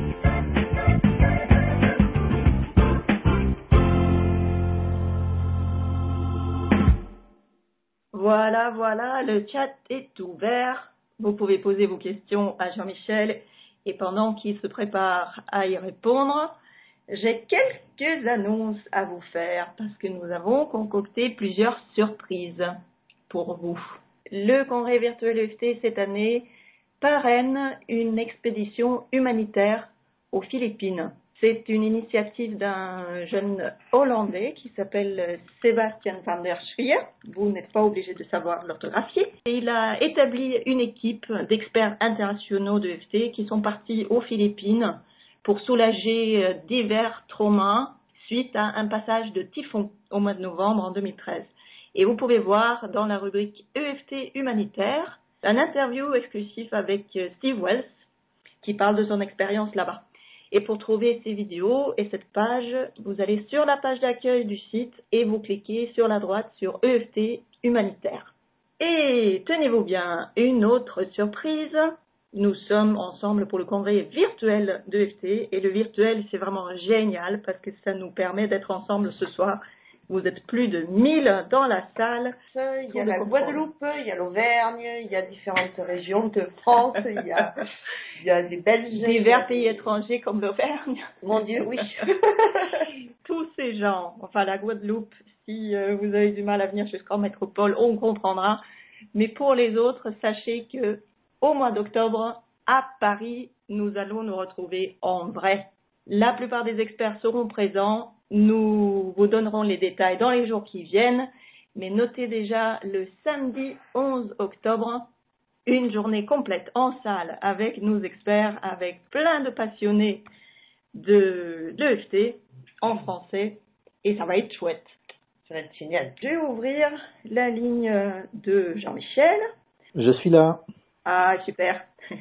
Voilà, le chat est ouvert. Vous pouvez poser vos questions à Jean-Michel et pendant qu'il se prépare à y répondre, j'ai quelques annonces à vous faire parce que nous avons concocté plusieurs surprises pour vous. Le congrès virtuel EFT cette année parraine une expédition humanitaire aux Philippines. C'est une initiative d'un jeune Hollandais qui s'appelle Sebastian van der Schrier. Vous n'êtes pas obligé de savoir l'orthographier. Et il a établi une équipe d'experts internationaux de EFT qui sont partis aux Philippines pour soulager divers traumas suite à un passage de typhon au mois de novembre en 2013. Et vous pouvez voir dans la rubrique EFT humanitaire un interview exclusif avec Steve Wells qui parle de son expérience là-bas. Et pour trouver ces vidéos et cette page, vous allez sur la page d'accueil du site et vous cliquez sur la droite sur EFT humanitaire. Et tenez-vous bien, une autre surprise. Nous sommes ensemble pour le congrès virtuel d'EFT et le virtuel c'est vraiment génial parce que ça nous permet d'être ensemble ce soir. Vous êtes plus de 1000 dans la salle. Il y a la Guadeloupe, il y a l'Auvergne, il y a différentes régions de France, il y a des Belges. Divers pays étrangers comme l'Auvergne. Mon Dieu, oui. Tous ces gens, enfin la Guadeloupe, si vous avez du mal à venir jusqu'en métropole, on comprendra. Mais pour les autres, sachez que au mois d'octobre, à Paris, nous allons nous retrouver en vrai. La plupart des experts seront présents. Nous vous donnerons les détails dans les jours qui viennent, mais notez déjà le samedi 11 octobre, une journée complète en salle avec nos experts, avec plein de passionnés de l'EFT en français, et ça va être chouette. Ça va être génial. Je vais ouvrir la ligne de Jean-Michel. Je suis là. Ah, super.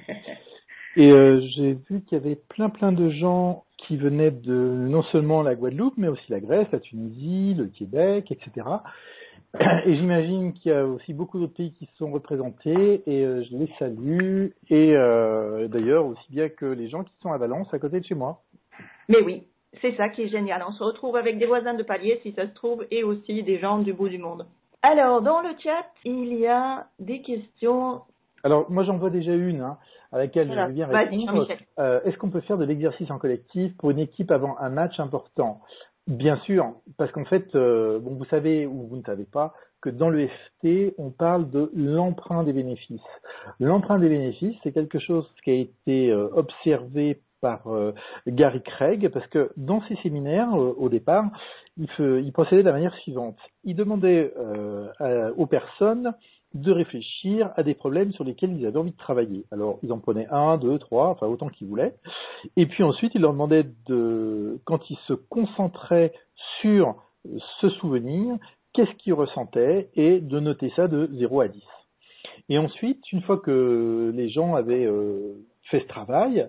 Et j'ai vu qu'il y avait plein de gens qui venaient de non seulement la Guadeloupe, mais aussi la Grèce, la Tunisie, le Québec, etc. Et j'imagine qu'il y a aussi beaucoup d'autres pays qui se sont représentés, et je les salue, et d'ailleurs aussi bien que les gens qui sont à Valence, à côté de chez moi. Mais oui, c'est ça qui est génial. On se retrouve avec des voisins de palier, si ça se trouve, et aussi des gens du bout du monde. Alors, dans le chat, il y a des questions. Alors, moi, j'en vois déjà une, à laquelle je viens répondre. Est-ce qu'on peut faire de l'exercice en collectif pour une équipe avant un match important? Bien sûr, parce qu'en fait, vous savez ou vous ne savez pas que dans le FT, on parle de l'emprunt des bénéfices. L'emprunt des bénéfices, c'est quelque chose qui a été observé par Gary Craig, parce que dans ses séminaires, au départ, il procédait de la manière suivante. Il demandait aux personnes de réfléchir à des problèmes sur lesquels ils avaient envie de travailler. Alors, ils en prenaient 1, 2, 3, enfin autant qu'ils voulaient. Et puis ensuite, il leur demandait quand ils se concentraient sur ce souvenir, qu'est-ce qu'ils ressentaient et de noter ça de 0 à 10. Et ensuite, une fois que les gens avaient fait ce travail,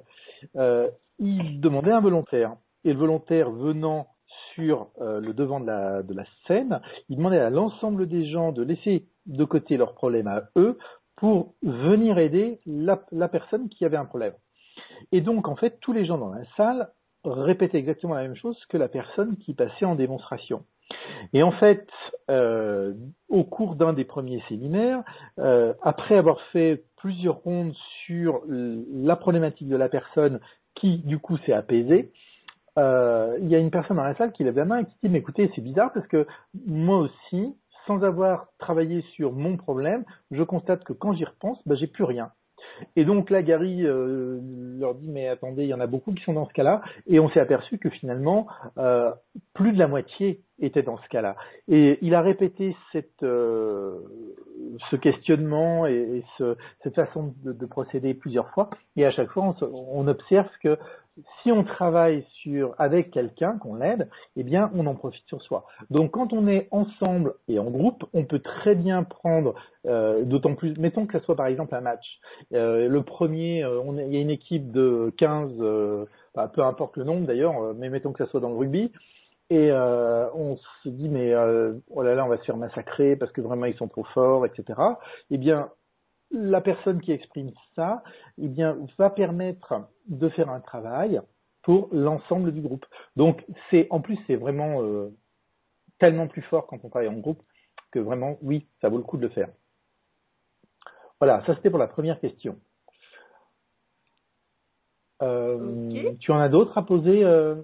ils demandaient un volontaire. Et le volontaire venant sur le devant de la scène, il demandait à l'ensemble des gens de laisser de côté leurs problèmes à eux pour venir aider la personne qui avait un problème. Et donc, en fait, tous les gens dans la salle répétaient exactement la même chose que la personne qui passait en démonstration. Et en fait, au cours d'un des premiers séminaires, après avoir fait plusieurs rondes sur la problématique de la personne qui, du coup, s'est apaisée, il y a une personne dans la salle qui lève la main et qui dit « Mais écoutez, c'est bizarre parce que moi aussi, sans avoir travaillé sur mon problème, je constate que quand j'y repense, j'ai plus rien. » Et donc là, Gary leur dit, mais attendez, il y en a beaucoup qui sont dans ce cas-là. Et on s'est aperçu que finalement, plus de la moitié était dans ce cas-là. Et il a répété ce questionnement et cette façon de procéder plusieurs fois. Et à chaque fois, on observe que si on travaille avec quelqu'un, qu'on l'aide, eh bien, on en profite sur soi. Donc, quand on est ensemble et en groupe, on peut très bien prendre, d'autant plus, mettons que ce soit par exemple un match. Le premier, il y a une équipe de 15, peu importe le nombre d'ailleurs, mais mettons que ce soit dans le rugby, et on se dit, mais oh là là, on va se faire massacrer parce que vraiment ils sont trop forts, etc. Eh bien, la personne qui exprime ça, eh bien, va permettre de faire un travail pour l'ensemble du groupe. Donc, en plus, c'est vraiment tellement plus fort quand on travaille en groupe que vraiment, oui, ça vaut le coup de le faire. Voilà, ça c'était pour la première question. Ok. Tu en as d'autres à poser,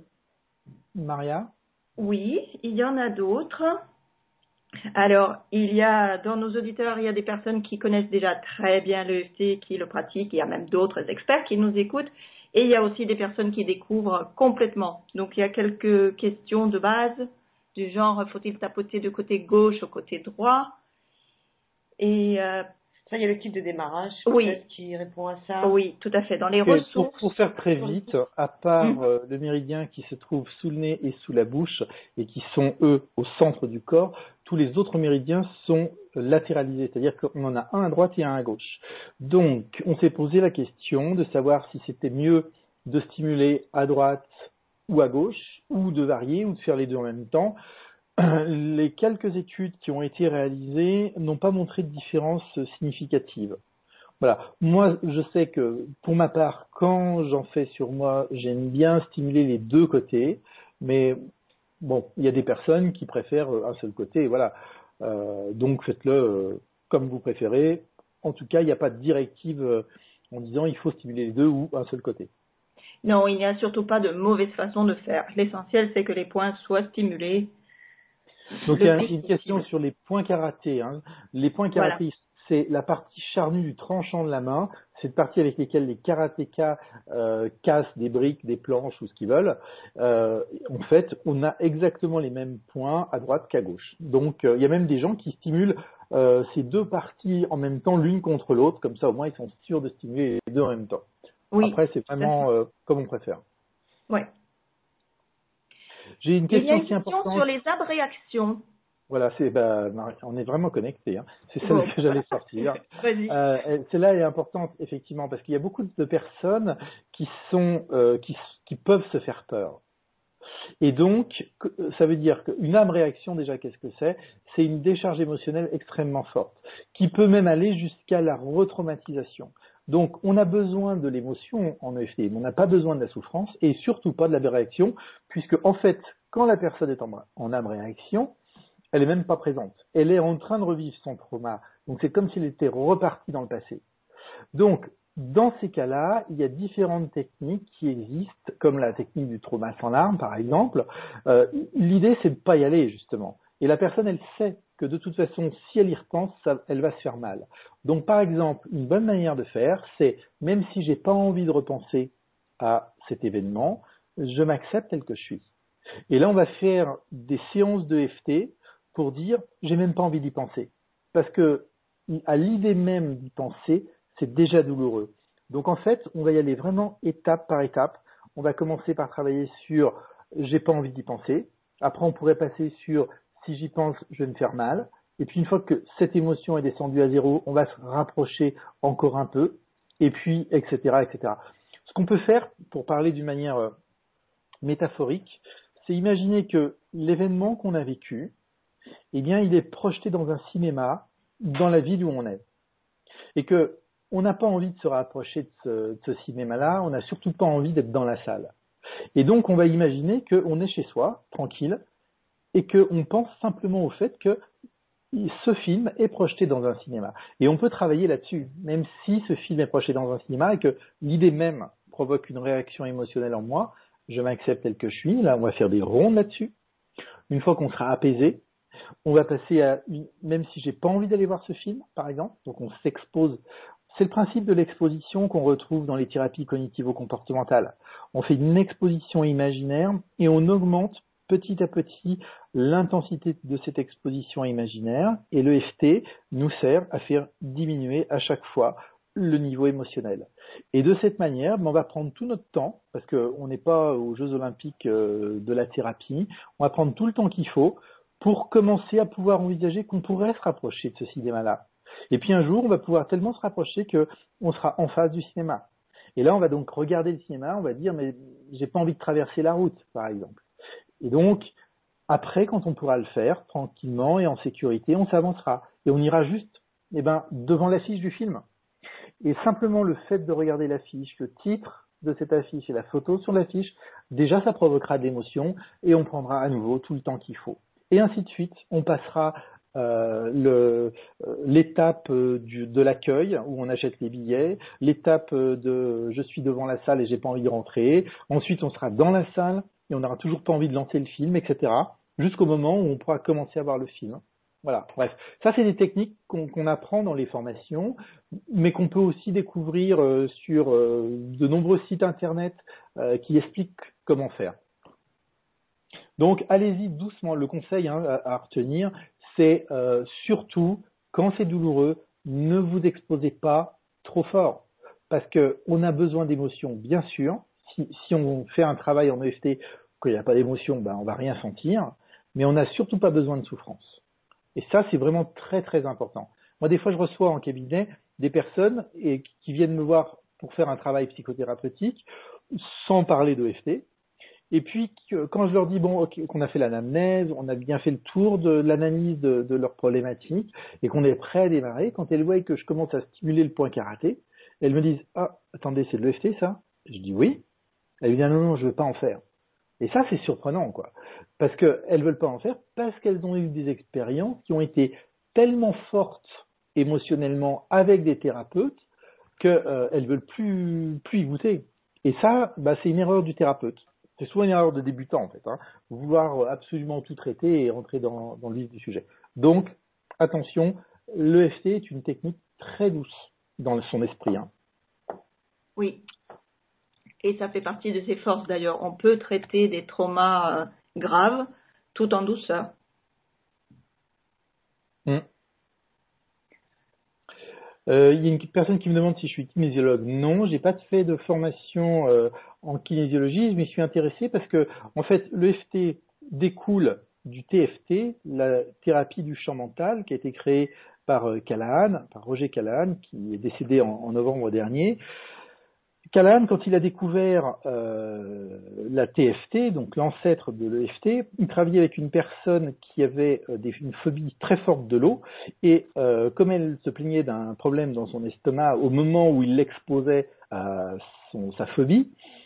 Maria? Oui, il y en a d'autres. Alors, dans nos auditeurs, il y a des personnes qui connaissent déjà très bien l'EFT, qui le pratiquent. Il y a même d'autres experts qui nous écoutent. Et il y a aussi des personnes qui découvrent complètement. Donc, il y a quelques questions de base du genre, faut-il tapoter de côté gauche au côté droit? Et Ça, il y a le type de démarrage oui, qui répond à ça. oui, tout à fait. Dans les Okay, ressources. pour faire très vite, à part le méridien qui se trouve sous le nez et sous la bouche et qui sont eux au centre du corps, tous les autres méridiens sont latéralisés, c'est-à-dire qu'on en a un à droite et un à gauche. Donc, on s'est posé la question de savoir si c'était mieux de stimuler à droite ou à gauche, ou de varier, ou de faire les deux en même temps. Les quelques études qui ont été réalisées n'ont pas montré de différence significative. Voilà. Moi, je sais que pour ma part, quand j'en fais sur moi, j'aime bien stimuler les deux côtés, mais bon, il y a des personnes qui préfèrent un seul côté, voilà. Donc faites-le comme vous préférez. En tout cas, il n'y a pas de directive en disant il faut stimuler les deux ou un seul côté. Non, il n'y a surtout pas de mauvaise façon de faire. L'essentiel, c'est que les points soient stimulés. Donc il y a une question sur les points karaté. Hein. Les points karaté, voilà. C'est la partie charnue du tranchant de la main. Cette partie avec lesquelles les karatékas cassent des briques, des planches ou ce qu'ils veulent. En fait, on a exactement les mêmes points à droite qu'à gauche. Donc il y a même des gens qui stimulent ces deux parties en même temps, l'une contre l'autre. Comme ça, au moins, ils sont sûrs de stimuler les deux en même temps. Oui, après, c'est vraiment comme on préfère. Oui. J'ai une question aussi importante. Il y a une question sur les abréactions. Voilà, on est vraiment connectés. Hein. C'est celle que j'allais sortir. Celle-là est importante effectivement parce qu'il y a beaucoup de personnes qui peuvent se faire peur. Et donc, ça veut dire qu'une âme-réaction, déjà, qu'est-ce que c'est? C'est une décharge émotionnelle extrêmement forte, qui peut même aller jusqu'à la retraumatisation. Donc, on a besoin de l'émotion en EFT, mais on n'a pas besoin de la souffrance et surtout pas de la réaction, puisque en fait, quand la personne est en âme-réaction, elle est même pas présente. Elle est en train de revivre son trauma. Donc, c'est comme s'il était reparti dans le passé. Donc, dans ces cas-là, il y a différentes techniques qui existent, comme la technique du trauma sans larmes, par exemple. L'idée, c'est de pas y aller, justement. Et la personne, elle sait que de toute façon, si elle y repense, elle va se faire mal. Donc, par exemple, une bonne manière de faire, c'est, même si j'ai pas envie de repenser à cet événement, je m'accepte tel que je suis. Et là, on va faire des séances de FT pour dire, j'ai même pas envie d'y penser. Parce que, à l'idée même d'y penser, c'est déjà douloureux. Donc en fait, on va y aller vraiment étape par étape. On va commencer par travailler sur j'ai pas envie d'y penser. Après, on pourrait passer sur si j'y pense, je vais me faire mal. Et puis une fois que cette émotion est descendue à zéro, on va se rapprocher encore un peu. Et puis, etc., etc. Ce qu'on peut faire, pour parler d'une manière métaphorique, c'est imaginer que l'événement qu'on a vécu, eh bien, il est projeté dans un cinéma dans la ville où on est. Et que on n'a pas envie de se rapprocher de ce cinéma-là, on n'a surtout pas envie d'être dans la salle. Et donc, on va imaginer qu'on est chez soi, tranquille, et qu'on pense simplement au fait que ce film est projeté dans un cinéma. Et on peut travailler là-dessus, même si ce film est projeté dans un cinéma et que l'idée même provoque une réaction émotionnelle en moi, je m'accepte tel que je suis, là, on va faire des rondes là-dessus. Une fois qu'on sera apaisé, on va passer à, même si j'ai pas envie d'aller voir ce film, par exemple, donc on s'expose C'est le principe de l'exposition qu'on retrouve dans les thérapies cognitivo-comportementales. On fait une exposition imaginaire et on augmente petit à petit l'intensité de cette exposition imaginaire et l'EFT nous sert à faire diminuer à chaque fois le niveau émotionnel. Et de cette manière, on va prendre tout notre temps, parce qu'on n'est pas aux Jeux Olympiques de la thérapie, on va prendre tout le temps qu'il faut pour commencer à pouvoir envisager qu'on pourrait se rapprocher de ce cinéma-là. Et puis un jour, on va pouvoir tellement se rapprocher qu'on sera en face du cinéma. Et là, on va donc regarder le cinéma, on va dire, mais j'ai pas envie de traverser la route, par exemple. Et donc, après, quand on pourra le faire, tranquillement et en sécurité, on s'avancera. Et on ira juste, devant l'affiche du film. Et simplement le fait de regarder l'affiche, le titre de cette affiche et la photo sur l'affiche, déjà ça provoquera de l'émotion et on prendra à nouveau tout le temps qu'il faut. Et ainsi de suite, on passera l'étape de l'accueil où on achète les billets, l'étape de je suis devant la salle et j'ai pas envie de rentrer, ensuite on sera dans la salle et on n'aura toujours pas envie de lancer le film, etc. Jusqu'au moment où on pourra commencer à voir le film. Voilà, bref. Ça, c'est des techniques qu'on apprend dans les formations, mais qu'on peut aussi découvrir sur de nombreux sites internet qui expliquent comment faire. Donc, allez-y doucement. Le conseil à retenir, c'est surtout, quand c'est douloureux, ne vous exposez pas trop fort. Parce qu'on a besoin d'émotions, bien sûr. Si on fait un travail en EFT, qu'il n'y a pas d'émotion, on va rien sentir. Mais on n'a surtout pas besoin de souffrance. Et ça, c'est vraiment très, très important. Moi, des fois, je reçois en cabinet des personnes qui viennent me voir pour faire un travail psychothérapeutique sans parler d'EFT. Et puis, quand je leur dis, qu'on a fait l'anamnèse, on a bien fait le tour de l'analyse de leurs problématiques et qu'on est prêt à démarrer, quand elles voient que je commence à stimuler le point karaté, elles me disent, ah, attendez, c'est de l'EFT, ça? Je dis oui. Elles me disent, non, je veux pas en faire. Et ça, c'est surprenant, quoi. Parce qu'elles veulent pas en faire, parce qu'elles ont eu des expériences qui ont été tellement fortes émotionnellement avec des thérapeutes qu'elles veulent plus y goûter. Et ça, c'est une erreur du thérapeute. C'est souvent une erreur de débutant, en fait, vouloir absolument tout traiter et rentrer dans le vif du sujet. Donc, attention, l'EFT est une technique très douce dans son esprit. Oui. Et ça fait partie de ses forces d'ailleurs. On peut traiter des traumas graves tout en douceur. Il y a une personne qui me demande si je suis kinésiologue. Non, j'ai pas fait de formation en kinésiologie, mais je suis intéressé parce que en fait l'EFT découle du TFT, la thérapie du champ mental, qui a été créée par Roger Callahan, qui est décédé en novembre dernier. Callahan, quand il a découvert la TFT, donc l'ancêtre de l'EFT, il travaillait avec une personne qui avait une phobie très forte de l'eau, et comme elle se plaignait d'un problème dans son estomac au moment où il l'exposait à sa phobie,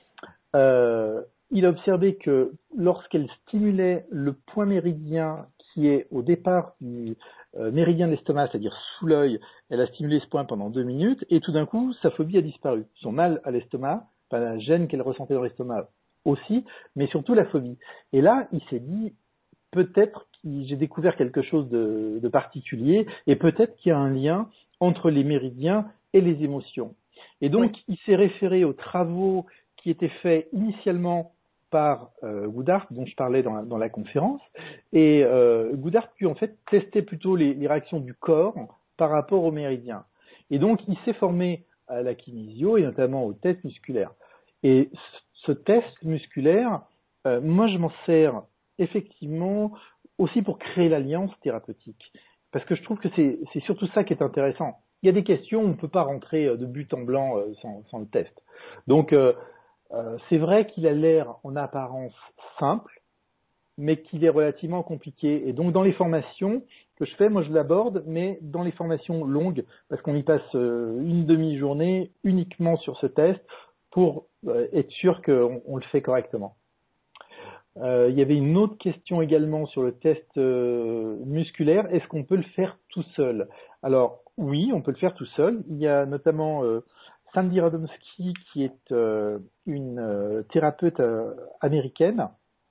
il a observé que lorsqu'elle stimulait le point méridien qui est au départ du méridien de l'estomac, c'est-à-dire sous l'œil, elle a stimulé ce point pendant 2 minutes et tout d'un coup, sa phobie a disparu. Son mal à l'estomac, la gêne qu'elle ressentait dans l'estomac aussi, mais surtout la phobie. Et là, il s'est dit, peut-être que j'ai découvert quelque chose de particulier et peut-être qu'il y a un lien entre les méridiens et les émotions. Et donc, il s'est référé aux travaux qui étaient faits initialement par Goodhart, dont je parlais dans la conférence, et Goodhart puis en fait testait plutôt les réactions du corps par rapport aux méridiens. Et donc il s'est formé à la kinésio et notamment au test musculaire. Et ce test musculaire, moi je m'en sers effectivement aussi pour créer l'alliance thérapeutique, parce que je trouve que c'est surtout ça qui est intéressant. Il y a des questions où on ne peut pas rentrer de but en blanc sans le test. Donc c'est vrai qu'il a l'air en apparence simple, mais qu'il est relativement compliqué. Et donc dans les formations que je fais, moi je l'aborde, mais dans les formations longues, parce qu'on y passe une demi-journée uniquement sur ce test pour être sûr qu'on le fait correctement. Il y avait une autre question également sur le test musculaire. Est-ce qu'on peut le faire tout seul? Alors oui, on peut le faire tout seul. Il y a notamment Sandy Radomski, qui est une thérapeute américaine,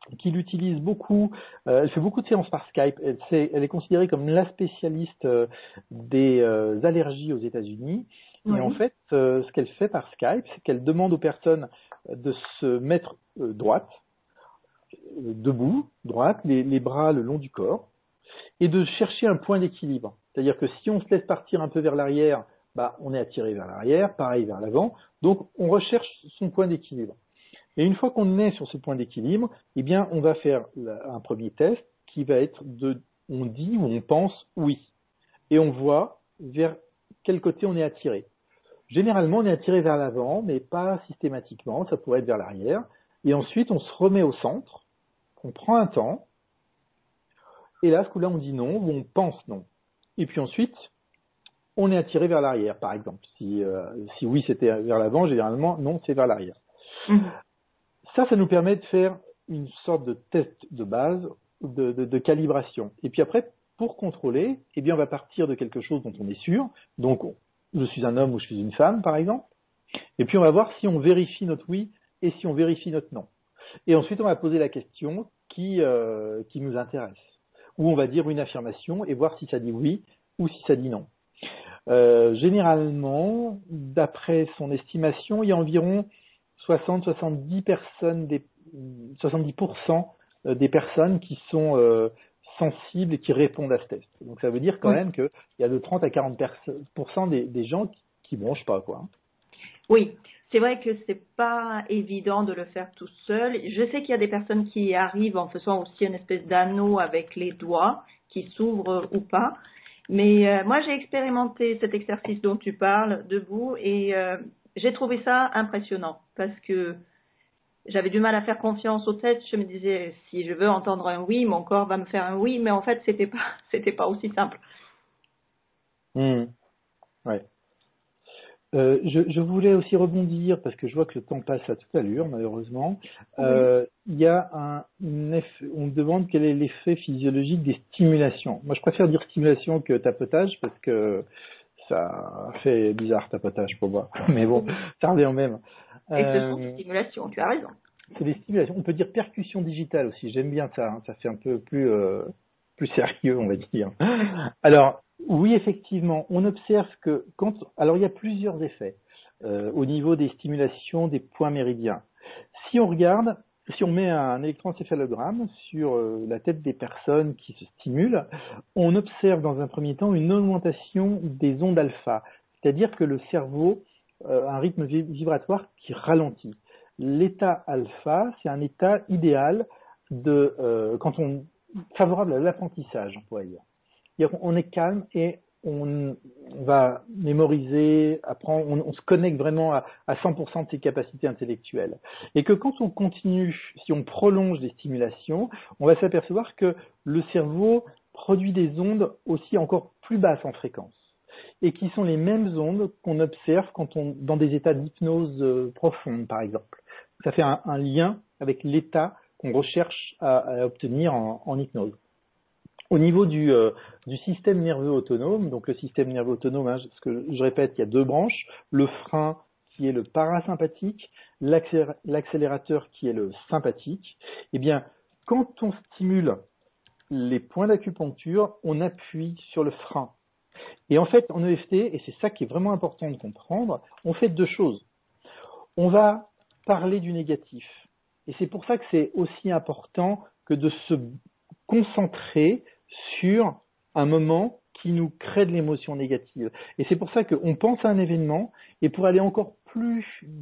qui l'utilise beaucoup. Elle fait beaucoup de séances par Skype. Elle est considérée comme la spécialiste des allergies aux États-Unis. Oui. Et en fait, ce qu'elle fait par Skype, c'est qu'elle demande aux personnes de se mettre droite, debout, droite, les bras le long du corps, et de chercher un point d'équilibre. C'est-à-dire que si on se laisse partir un peu vers l'arrière, on est attiré vers l'arrière, pareil vers l'avant. Donc, on recherche son point d'équilibre. Et une fois qu'on est sur ce point d'équilibre, eh bien, on va faire un premier test qui va être on dit ou on pense oui. Et on voit vers quel côté on est attiré. Généralement, on est attiré vers l'avant, mais pas systématiquement. Ça pourrait être vers l'arrière. Et ensuite, on se remet au centre. On prend un temps. Et là, ce coup-là, on dit non ou on pense non. Et puis ensuite, on est attiré vers l'arrière, par exemple. Si oui, c'était vers l'avant, généralement, non, c'est vers l'arrière. Mmh. Ça nous permet de faire une sorte de test de base, de calibration. Et puis après, pour contrôler, eh bien, on va partir de quelque chose dont on est sûr. Donc, je suis un homme ou je suis une femme, par exemple. Et puis, on va voir si on vérifie notre oui et si on vérifie notre non. Et ensuite, on va poser la question qui nous intéresse. Ou on va dire une affirmation et voir si ça dit oui ou si ça dit non. Généralement, d'après son estimation, il y a environ 70% des personnes qui sont sensibles et qui répondent à ce test. Donc ça veut dire quand même qu'il y a de 30 à 40% des gens qui bronchent pas, quoi. Oui, c'est vrai que c'est pas évident de le faire tout seul. Je sais qu'il y a des personnes qui arrivent en faisant aussi une espèce d'anneau avec les doigts qui s'ouvrent ou pas. Mais moi, j'ai expérimenté cet exercice dont tu parles debout et j'ai trouvé ça impressionnant parce que j'avais du mal à faire confiance au test. Je me disais, si je veux entendre un oui, mon corps va me faire un oui, mais en fait, c'était pas aussi simple. Ouais. Je voulais aussi rebondir parce que je vois que le temps passe à toute allure, malheureusement. Il y a on me demande quel est l'effet physiologique des stimulations. Moi, je préfère dire stimulation que tapotage parce que ça fait bizarre tapotage pour moi. Mais bon, ça revient au même. Et ce sont des stimulations, tu as raison. C'est des stimulations. On peut dire percussion digitale aussi. J'aime bien ça. Hein. Ça fait un peu plus sérieux, on va dire. Alors, oui, effectivement, on observe que alors il y a plusieurs effets au niveau des stimulations des points méridiens. Si on met un électroencéphalogramme sur la tête des personnes qui se stimulent, on observe dans un premier temps une augmentation des ondes alpha, c'est-à-dire que le cerveau a un rythme vibratoire qui ralentit. L'état alpha, c'est un état idéal favorable à l'apprentissage, on pourrait dire. On est calme et on va mémoriser, apprendre, on se connecte vraiment à 100% de ses capacités intellectuelles. Et que quand on continue, si on prolonge les stimulations, on va s'apercevoir que le cerveau produit des ondes aussi encore plus basses en fréquence. Et qui sont les mêmes ondes qu'on observe dans des états d'hypnose profonde, par exemple. Ça fait un lien avec l'état qu'on recherche à obtenir en hypnose. Au niveau du système nerveux autonome, donc le système nerveux autonome, hein, ce que je répète, il y a deux branches, le frein qui est le parasympathique, l'accélérateur qui est le sympathique. Eh bien, quand on stimule les points d'acupuncture, on appuie sur le frein. Et en fait, en EFT, et c'est ça qui est vraiment important de comprendre, on fait deux choses. On va parler du négatif. Et c'est pour ça que c'est aussi important que de se concentrer sur un moment qui nous crée de l'émotion négative. Et c'est pour ça qu'on pense à un événement, et pour aller encore plus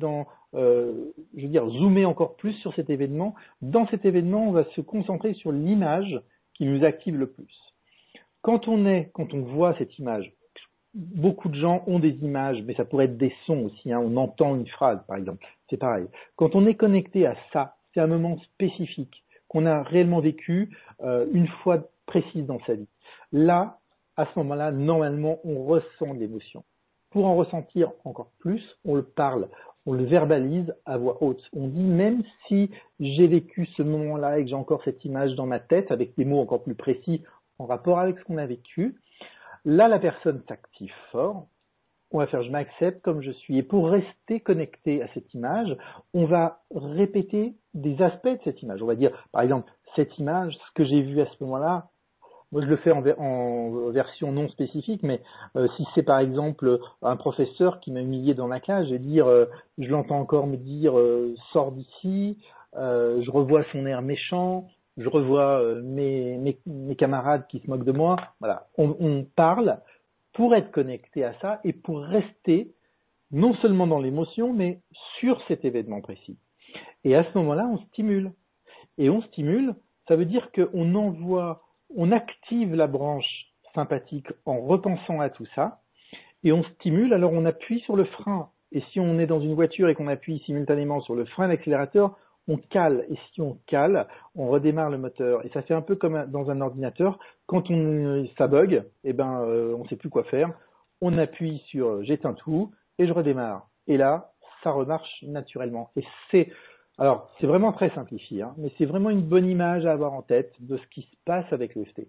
zoomer encore plus sur cet événement, dans cet événement, on va se concentrer sur l'image qui nous active le plus. Quand on voit cette image, beaucoup de gens ont des images, mais ça pourrait être des sons aussi, hein, on entend une phrase par exemple, c'est pareil. Quand on est connecté à ça, c'est un moment spécifique qu'on a réellement vécu une fois précise dans sa vie. Là, à ce moment-là, normalement, on ressent l'émotion. Pour en ressentir encore plus, on le parle, on le verbalise à voix haute. On dit même si j'ai vécu ce moment-là et que j'ai encore cette image dans ma tête avec des mots encore plus précis en rapport avec ce qu'on a vécu, là, la personne s'active fort on va faire je m'accepte comme je suis. Et pour rester connecté à cette image, on va répéter des aspects de cette image. On va dire, par exemple, cette image, ce que j'ai vu à ce moment-là, moi je le fais en version non spécifique, mais si c'est par exemple un professeur qui m'a humilié dans la classe, je vais dire, je l'entends encore me dire sors d'ici, je revois son air méchant, je revois mes camarades qui se moquent de moi. Voilà, on parle pour être connecté à ça et pour rester non seulement dans l'émotion, mais sur cet événement précis. Et à ce moment-là, on stimule. Et on stimule, ça veut dire qu'on envoie, on active la branche sympathique en repensant à tout ça, et on stimule, alors on appuie sur le frein. Et si on est dans une voiture et qu'on appuie simultanément sur le frein et l'accélérateur, on cale. Et si on cale, on redémarre le moteur. Et ça fait un peu comme dans un ordinateur. Quand ça bug, on ne sait plus quoi faire. On appuie sur j'éteins tout et je redémarre. Et là, ça remarche naturellement. Et c'est vraiment très simplifié, hein, mais c'est vraiment une bonne image à avoir en tête de ce qui se passe avec l'EFT.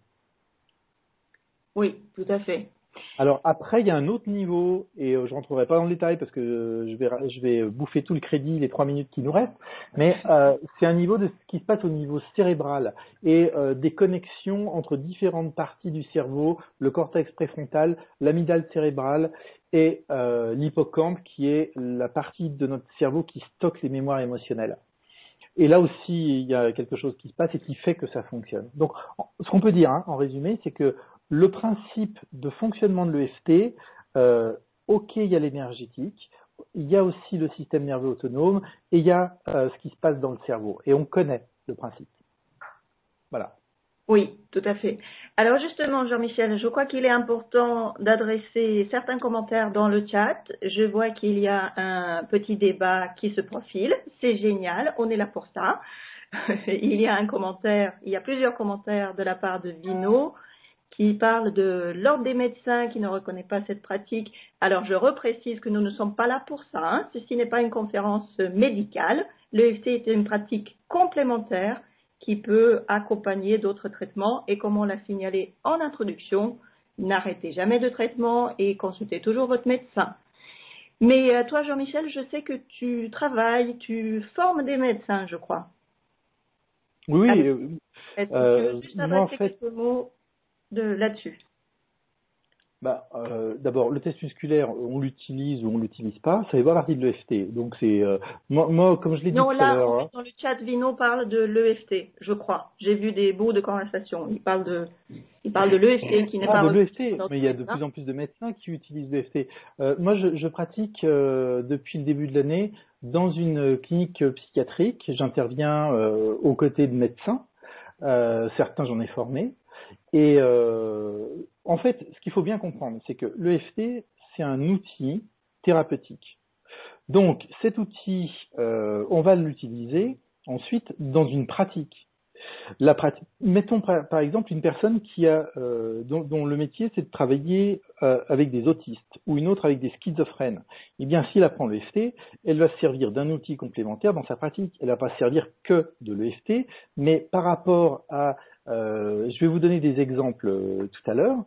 Oui, tout à fait. Alors après, il y a un autre niveau, et je rentrerai pas dans le détail parce que je vais bouffer tout le crédit, les 3 minutes qui nous restent, mais c'est un niveau de ce qui se passe au niveau cérébral et des connexions entre différentes parties du cerveau, le cortex préfrontal, l'amygdale cérébrale et l'hippocampe qui est la partie de notre cerveau qui stocke les mémoires émotionnelles. Et là aussi, il y a quelque chose qui se passe et qui fait que ça fonctionne. Donc, ce qu'on peut dire, hein, en résumé, c'est que le principe de fonctionnement de l'EFT, ok, il y a l'énergétique, il y a aussi le système nerveux autonome et il y a ce qui se passe dans le cerveau. Et on connaît le principe. Voilà. Oui, tout à fait. Alors justement, Jean-Michel, je crois qu'il est important d'adresser certains commentaires dans le chat. Je vois qu'il y a un petit débat qui se profile. C'est génial, on est là pour ça. Il y a plusieurs commentaires de la part de Vino qui parle de l'ordre des médecins qui ne reconnaît pas cette pratique. Alors je reprécise que nous ne sommes pas là pour ça, hein. Ceci n'est pas une conférence médicale. L'EFT est une pratique complémentaire qui peut accompagner d'autres traitements et comme on l'a signalé en introduction, n'arrêtez jamais de traitement et consultez toujours votre médecin. Mais toi, Jean-Michel, je sais que tu travailles, tu formes des médecins, je crois. Oui. Est-ce que tu veux juste adresser quelques mots là-dessus? D'abord, le test musculaire, on l'utilise ou on l'utilise pas, ça fait pas partie de l'EFT. Donc c'est moi, comme je l'ai dit tout à l'heure. Non, là, dans le chat, Vino parle de l'EFT, je crois. J'ai vu des bouts de conversation. Il parle de l'EFT qui n'est pas. De l'EFT, mais il y a de plus en plus de médecins qui utilisent l'EFT. Moi, je pratique depuis le début de l'année dans une clinique psychiatrique. J'interviens aux côtés de médecins. Certains, j'en ai formé. Et en fait, ce qu'il faut bien comprendre, c'est que l'EFT, c'est un outil thérapeutique. Donc, cet outil, on va l'utiliser ensuite dans une pratique. Mettons par exemple une personne dont le métier c'est de travailler avec des autistes ou une autre avec des schizophrènes. Eh bien, si elle apprend l'EFT, elle va se servir d'un outil complémentaire dans sa pratique. Elle ne va pas se servir que de l'EFT, mais par rapport à je vais vous donner des exemples tout à l'heure.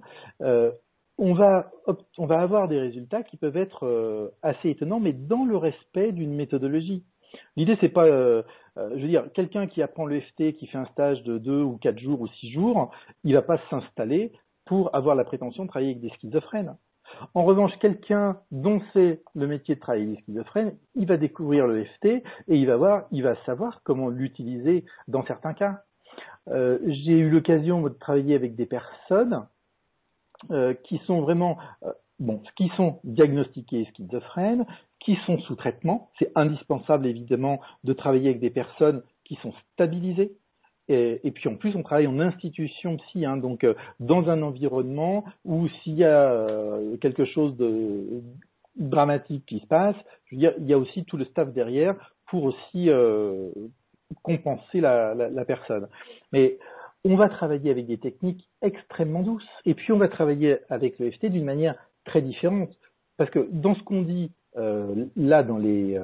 On va avoir des résultats qui peuvent être assez étonnants, mais dans le respect d'une méthodologie. L'idée, c'est pas, je veux dire, quelqu'un qui apprend l'EFT, qui fait un stage de 2 ou 4 jours ou 6 jours, il va pas s'installer pour avoir la prétention de travailler avec des schizophrènes. En revanche, quelqu'un dont c'est le métier de travailler avec des schizophrènes, il va découvrir l'EFT et il va savoir comment l'utiliser dans certains cas. J'ai eu l'occasion de travailler avec des personnes qui sont vraiment qui sont diagnostiquées schizophrènes, qui sont sous traitement. C'est indispensable évidemment de travailler avec des personnes qui sont stabilisées. Et puis en plus, on travaille en institution psy, hein, donc dans un environnement où s'il y a quelque chose de dramatique qui se passe, je veux dire, il y a aussi tout le staff derrière pour aussi compenser la personne. Mais on va travailler avec des techniques extrêmement douces. Et puis on va travailler avec l'EFT d'une manière très différente. Parce que dans ce qu'on dit là dans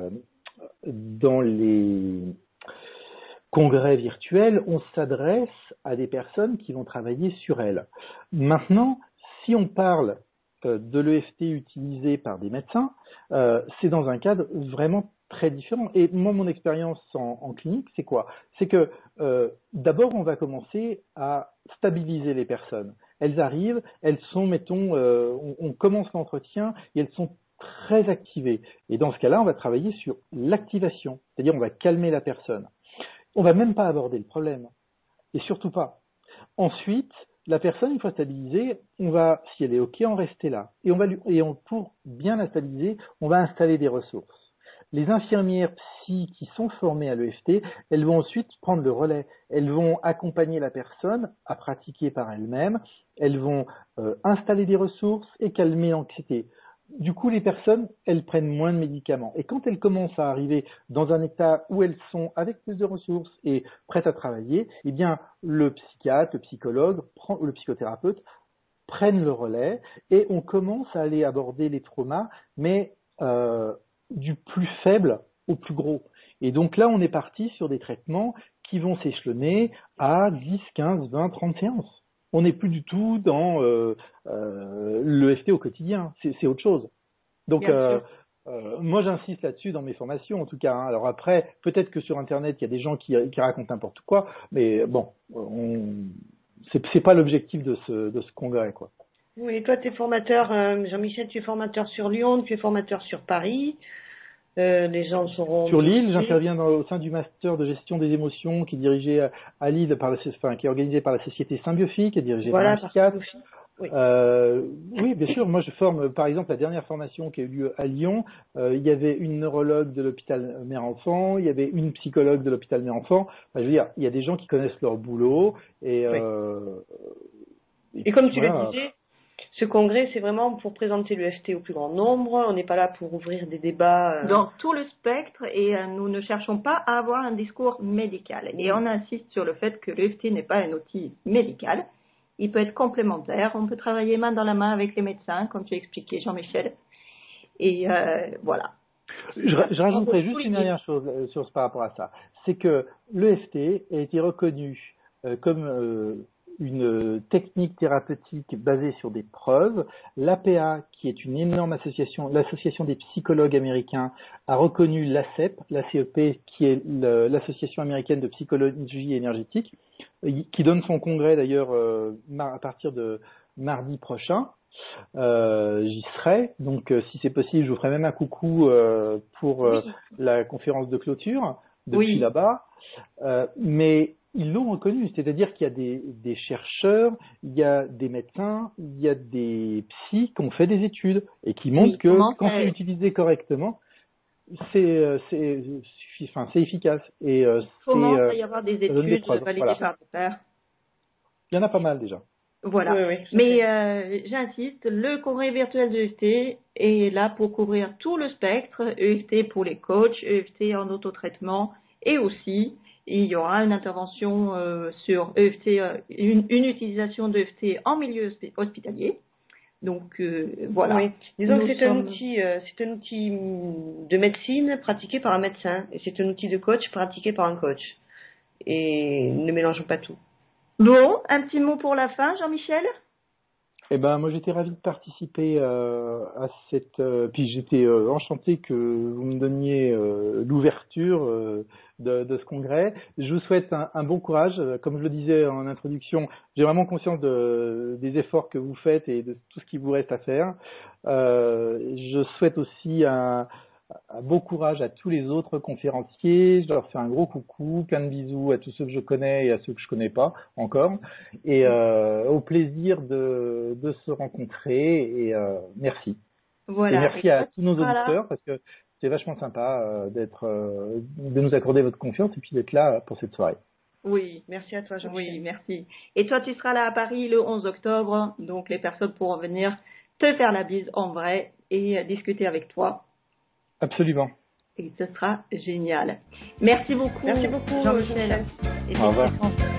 les congrès virtuels, on s'adresse à des personnes qui vont travailler sur elles. Maintenant, si on parle, de l'EFT utilisé par des médecins, c'est dans un cadre vraiment très différent. Et moi, mon expérience en clinique, c'est quoi? C'est que d'abord, on va commencer à stabiliser les personnes. Elles arrivent, elles sont, mettons, on commence l'entretien et elles sont très activées. Et dans ce cas-là, on va travailler sur l'activation, c'est-à-dire on va calmer la personne. On va même pas aborder le problème, et surtout pas. Ensuite, la personne, une fois stabilisée, on va, si elle est OK, en rester là. Pour bien la stabiliser, on va installer des ressources. Les infirmières psy qui sont formées à l'EFT, elles vont ensuite prendre le relais. Elles vont accompagner la personne à pratiquer par elle-même. Elles vont installer des ressources et calmer l'anxiété. Du coup, les personnes, elles prennent moins de médicaments. Et quand elles commencent à arriver dans un état où elles sont avec plus de ressources et prêtes à travailler, eh bien, le psychiatre, le psychologue, le psychothérapeute prennent le relais et on commence à aller aborder les traumas, mais du plus faible au plus gros. Et donc là, on est parti sur des traitements qui vont s'échelonner à 10, 15, 20, 30 séances. On n'est plus du tout dans l'EFT au quotidien, c'est autre chose. Donc moi j'insiste là-dessus dans mes formations en tout cas. Hein. Alors après, peut-être que sur Internet, il y a des gens qui racontent n'importe quoi, mais bon, c'est pas l'objectif de ce congrès, quoi. Oui, toi tu es formateur, Jean-Michel, tu es formateur sur Lyon, tu es formateur sur Paris. Les gens seront sur Lille. J'interviens au sein du master de gestion des émotions qui est dirigé à Lille qui est organisé par la société Symbiophie, qui est dirigé par un psychiatre. Oui. Oui, bien sûr. Moi, je forme, par exemple, la dernière formation qui a eu lieu à Lyon. Il y avait une neurologue de l'hôpital Mère-Enfant, il y avait une psychologue de l'hôpital Mère-Enfant. Enfin, je veux dire, il y a des gens qui connaissent leur boulot et comme tu le disais, ce congrès, c'est vraiment pour présenter l'EFT au plus grand nombre. On n'est pas là pour ouvrir des débats. Dans tout le spectre, et nous ne cherchons pas à avoir un discours médical. Et on insiste sur le fait que l'EFT n'est pas un outil médical. Il peut être complémentaire. On peut travailler main dans la main avec les médecins, comme tu as expliqué, Jean-Michel. Et voilà. Je rajouterais juste une dernière chose par rapport à ça. C'est que l'EFT a été reconnu comme une technique thérapeutique basée sur des preuves. L'APA, qui est une énorme association, l'association des psychologues américains, a reconnu l'ACEP, l'ACEP, qui est l'association américaine de psychologie énergétique, qui donne son congrès d'ailleurs à partir de mardi prochain. J'y serai, donc si c'est possible, je vous ferai même un coucou pour la conférence de clôture depuis là-bas. Mais ils l'ont reconnu, c'est-à-dire qu'il y a des chercheurs, il y a des médecins, il y a des psys qui ont fait des études et qui montrent que quand c'est utilisé correctement, c'est efficace. Et comment il va y avoir des études validées par des pairs? Il y en a pas mal déjà. Voilà. Oui, mais j'insiste, le congrès virtuel de EFT est là pour couvrir tout le spectre, EFT pour les coachs, EFT en autotraitement, et aussi il y aura une intervention sur EFT, une utilisation d'EFT en milieu hospitalier. Donc voilà. Oui. Disons que c'est un outil de médecine pratiqué par un médecin, et c'est un outil de coach pratiqué par un coach. Et ne mélangeons pas tout. Bon, un petit mot pour la fin, Jean-Michel? Eh ben, moi, j'étais ravi de participer à cette. Puis j'étais enchanté que vous me donniez l'ouverture de ce congrès. Je vous souhaite un bon courage. Comme je le disais en introduction, j'ai vraiment conscience des efforts que vous faites et de tout ce qui vous reste à faire. Je souhaite aussi un bon courage à tous les autres conférenciers. Je leur fais un gros coucou, plein de bisous à tous ceux que je connais et à ceux que je connais pas encore. Et au plaisir de se rencontrer. Et merci. Voilà. Et merci à tous nos auditeurs parce que c'est vachement sympa de nous accorder votre confiance et puis d'être là pour cette soirée. Oui, merci à toi, Jean-Michel. Oui, merci. Et toi, tu seras là à Paris le 11 octobre. Donc, les personnes pourront venir te faire la bise en vrai et discuter avec toi. Absolument. Et ce sera génial. Merci beaucoup, Jean-Michel. Au revoir.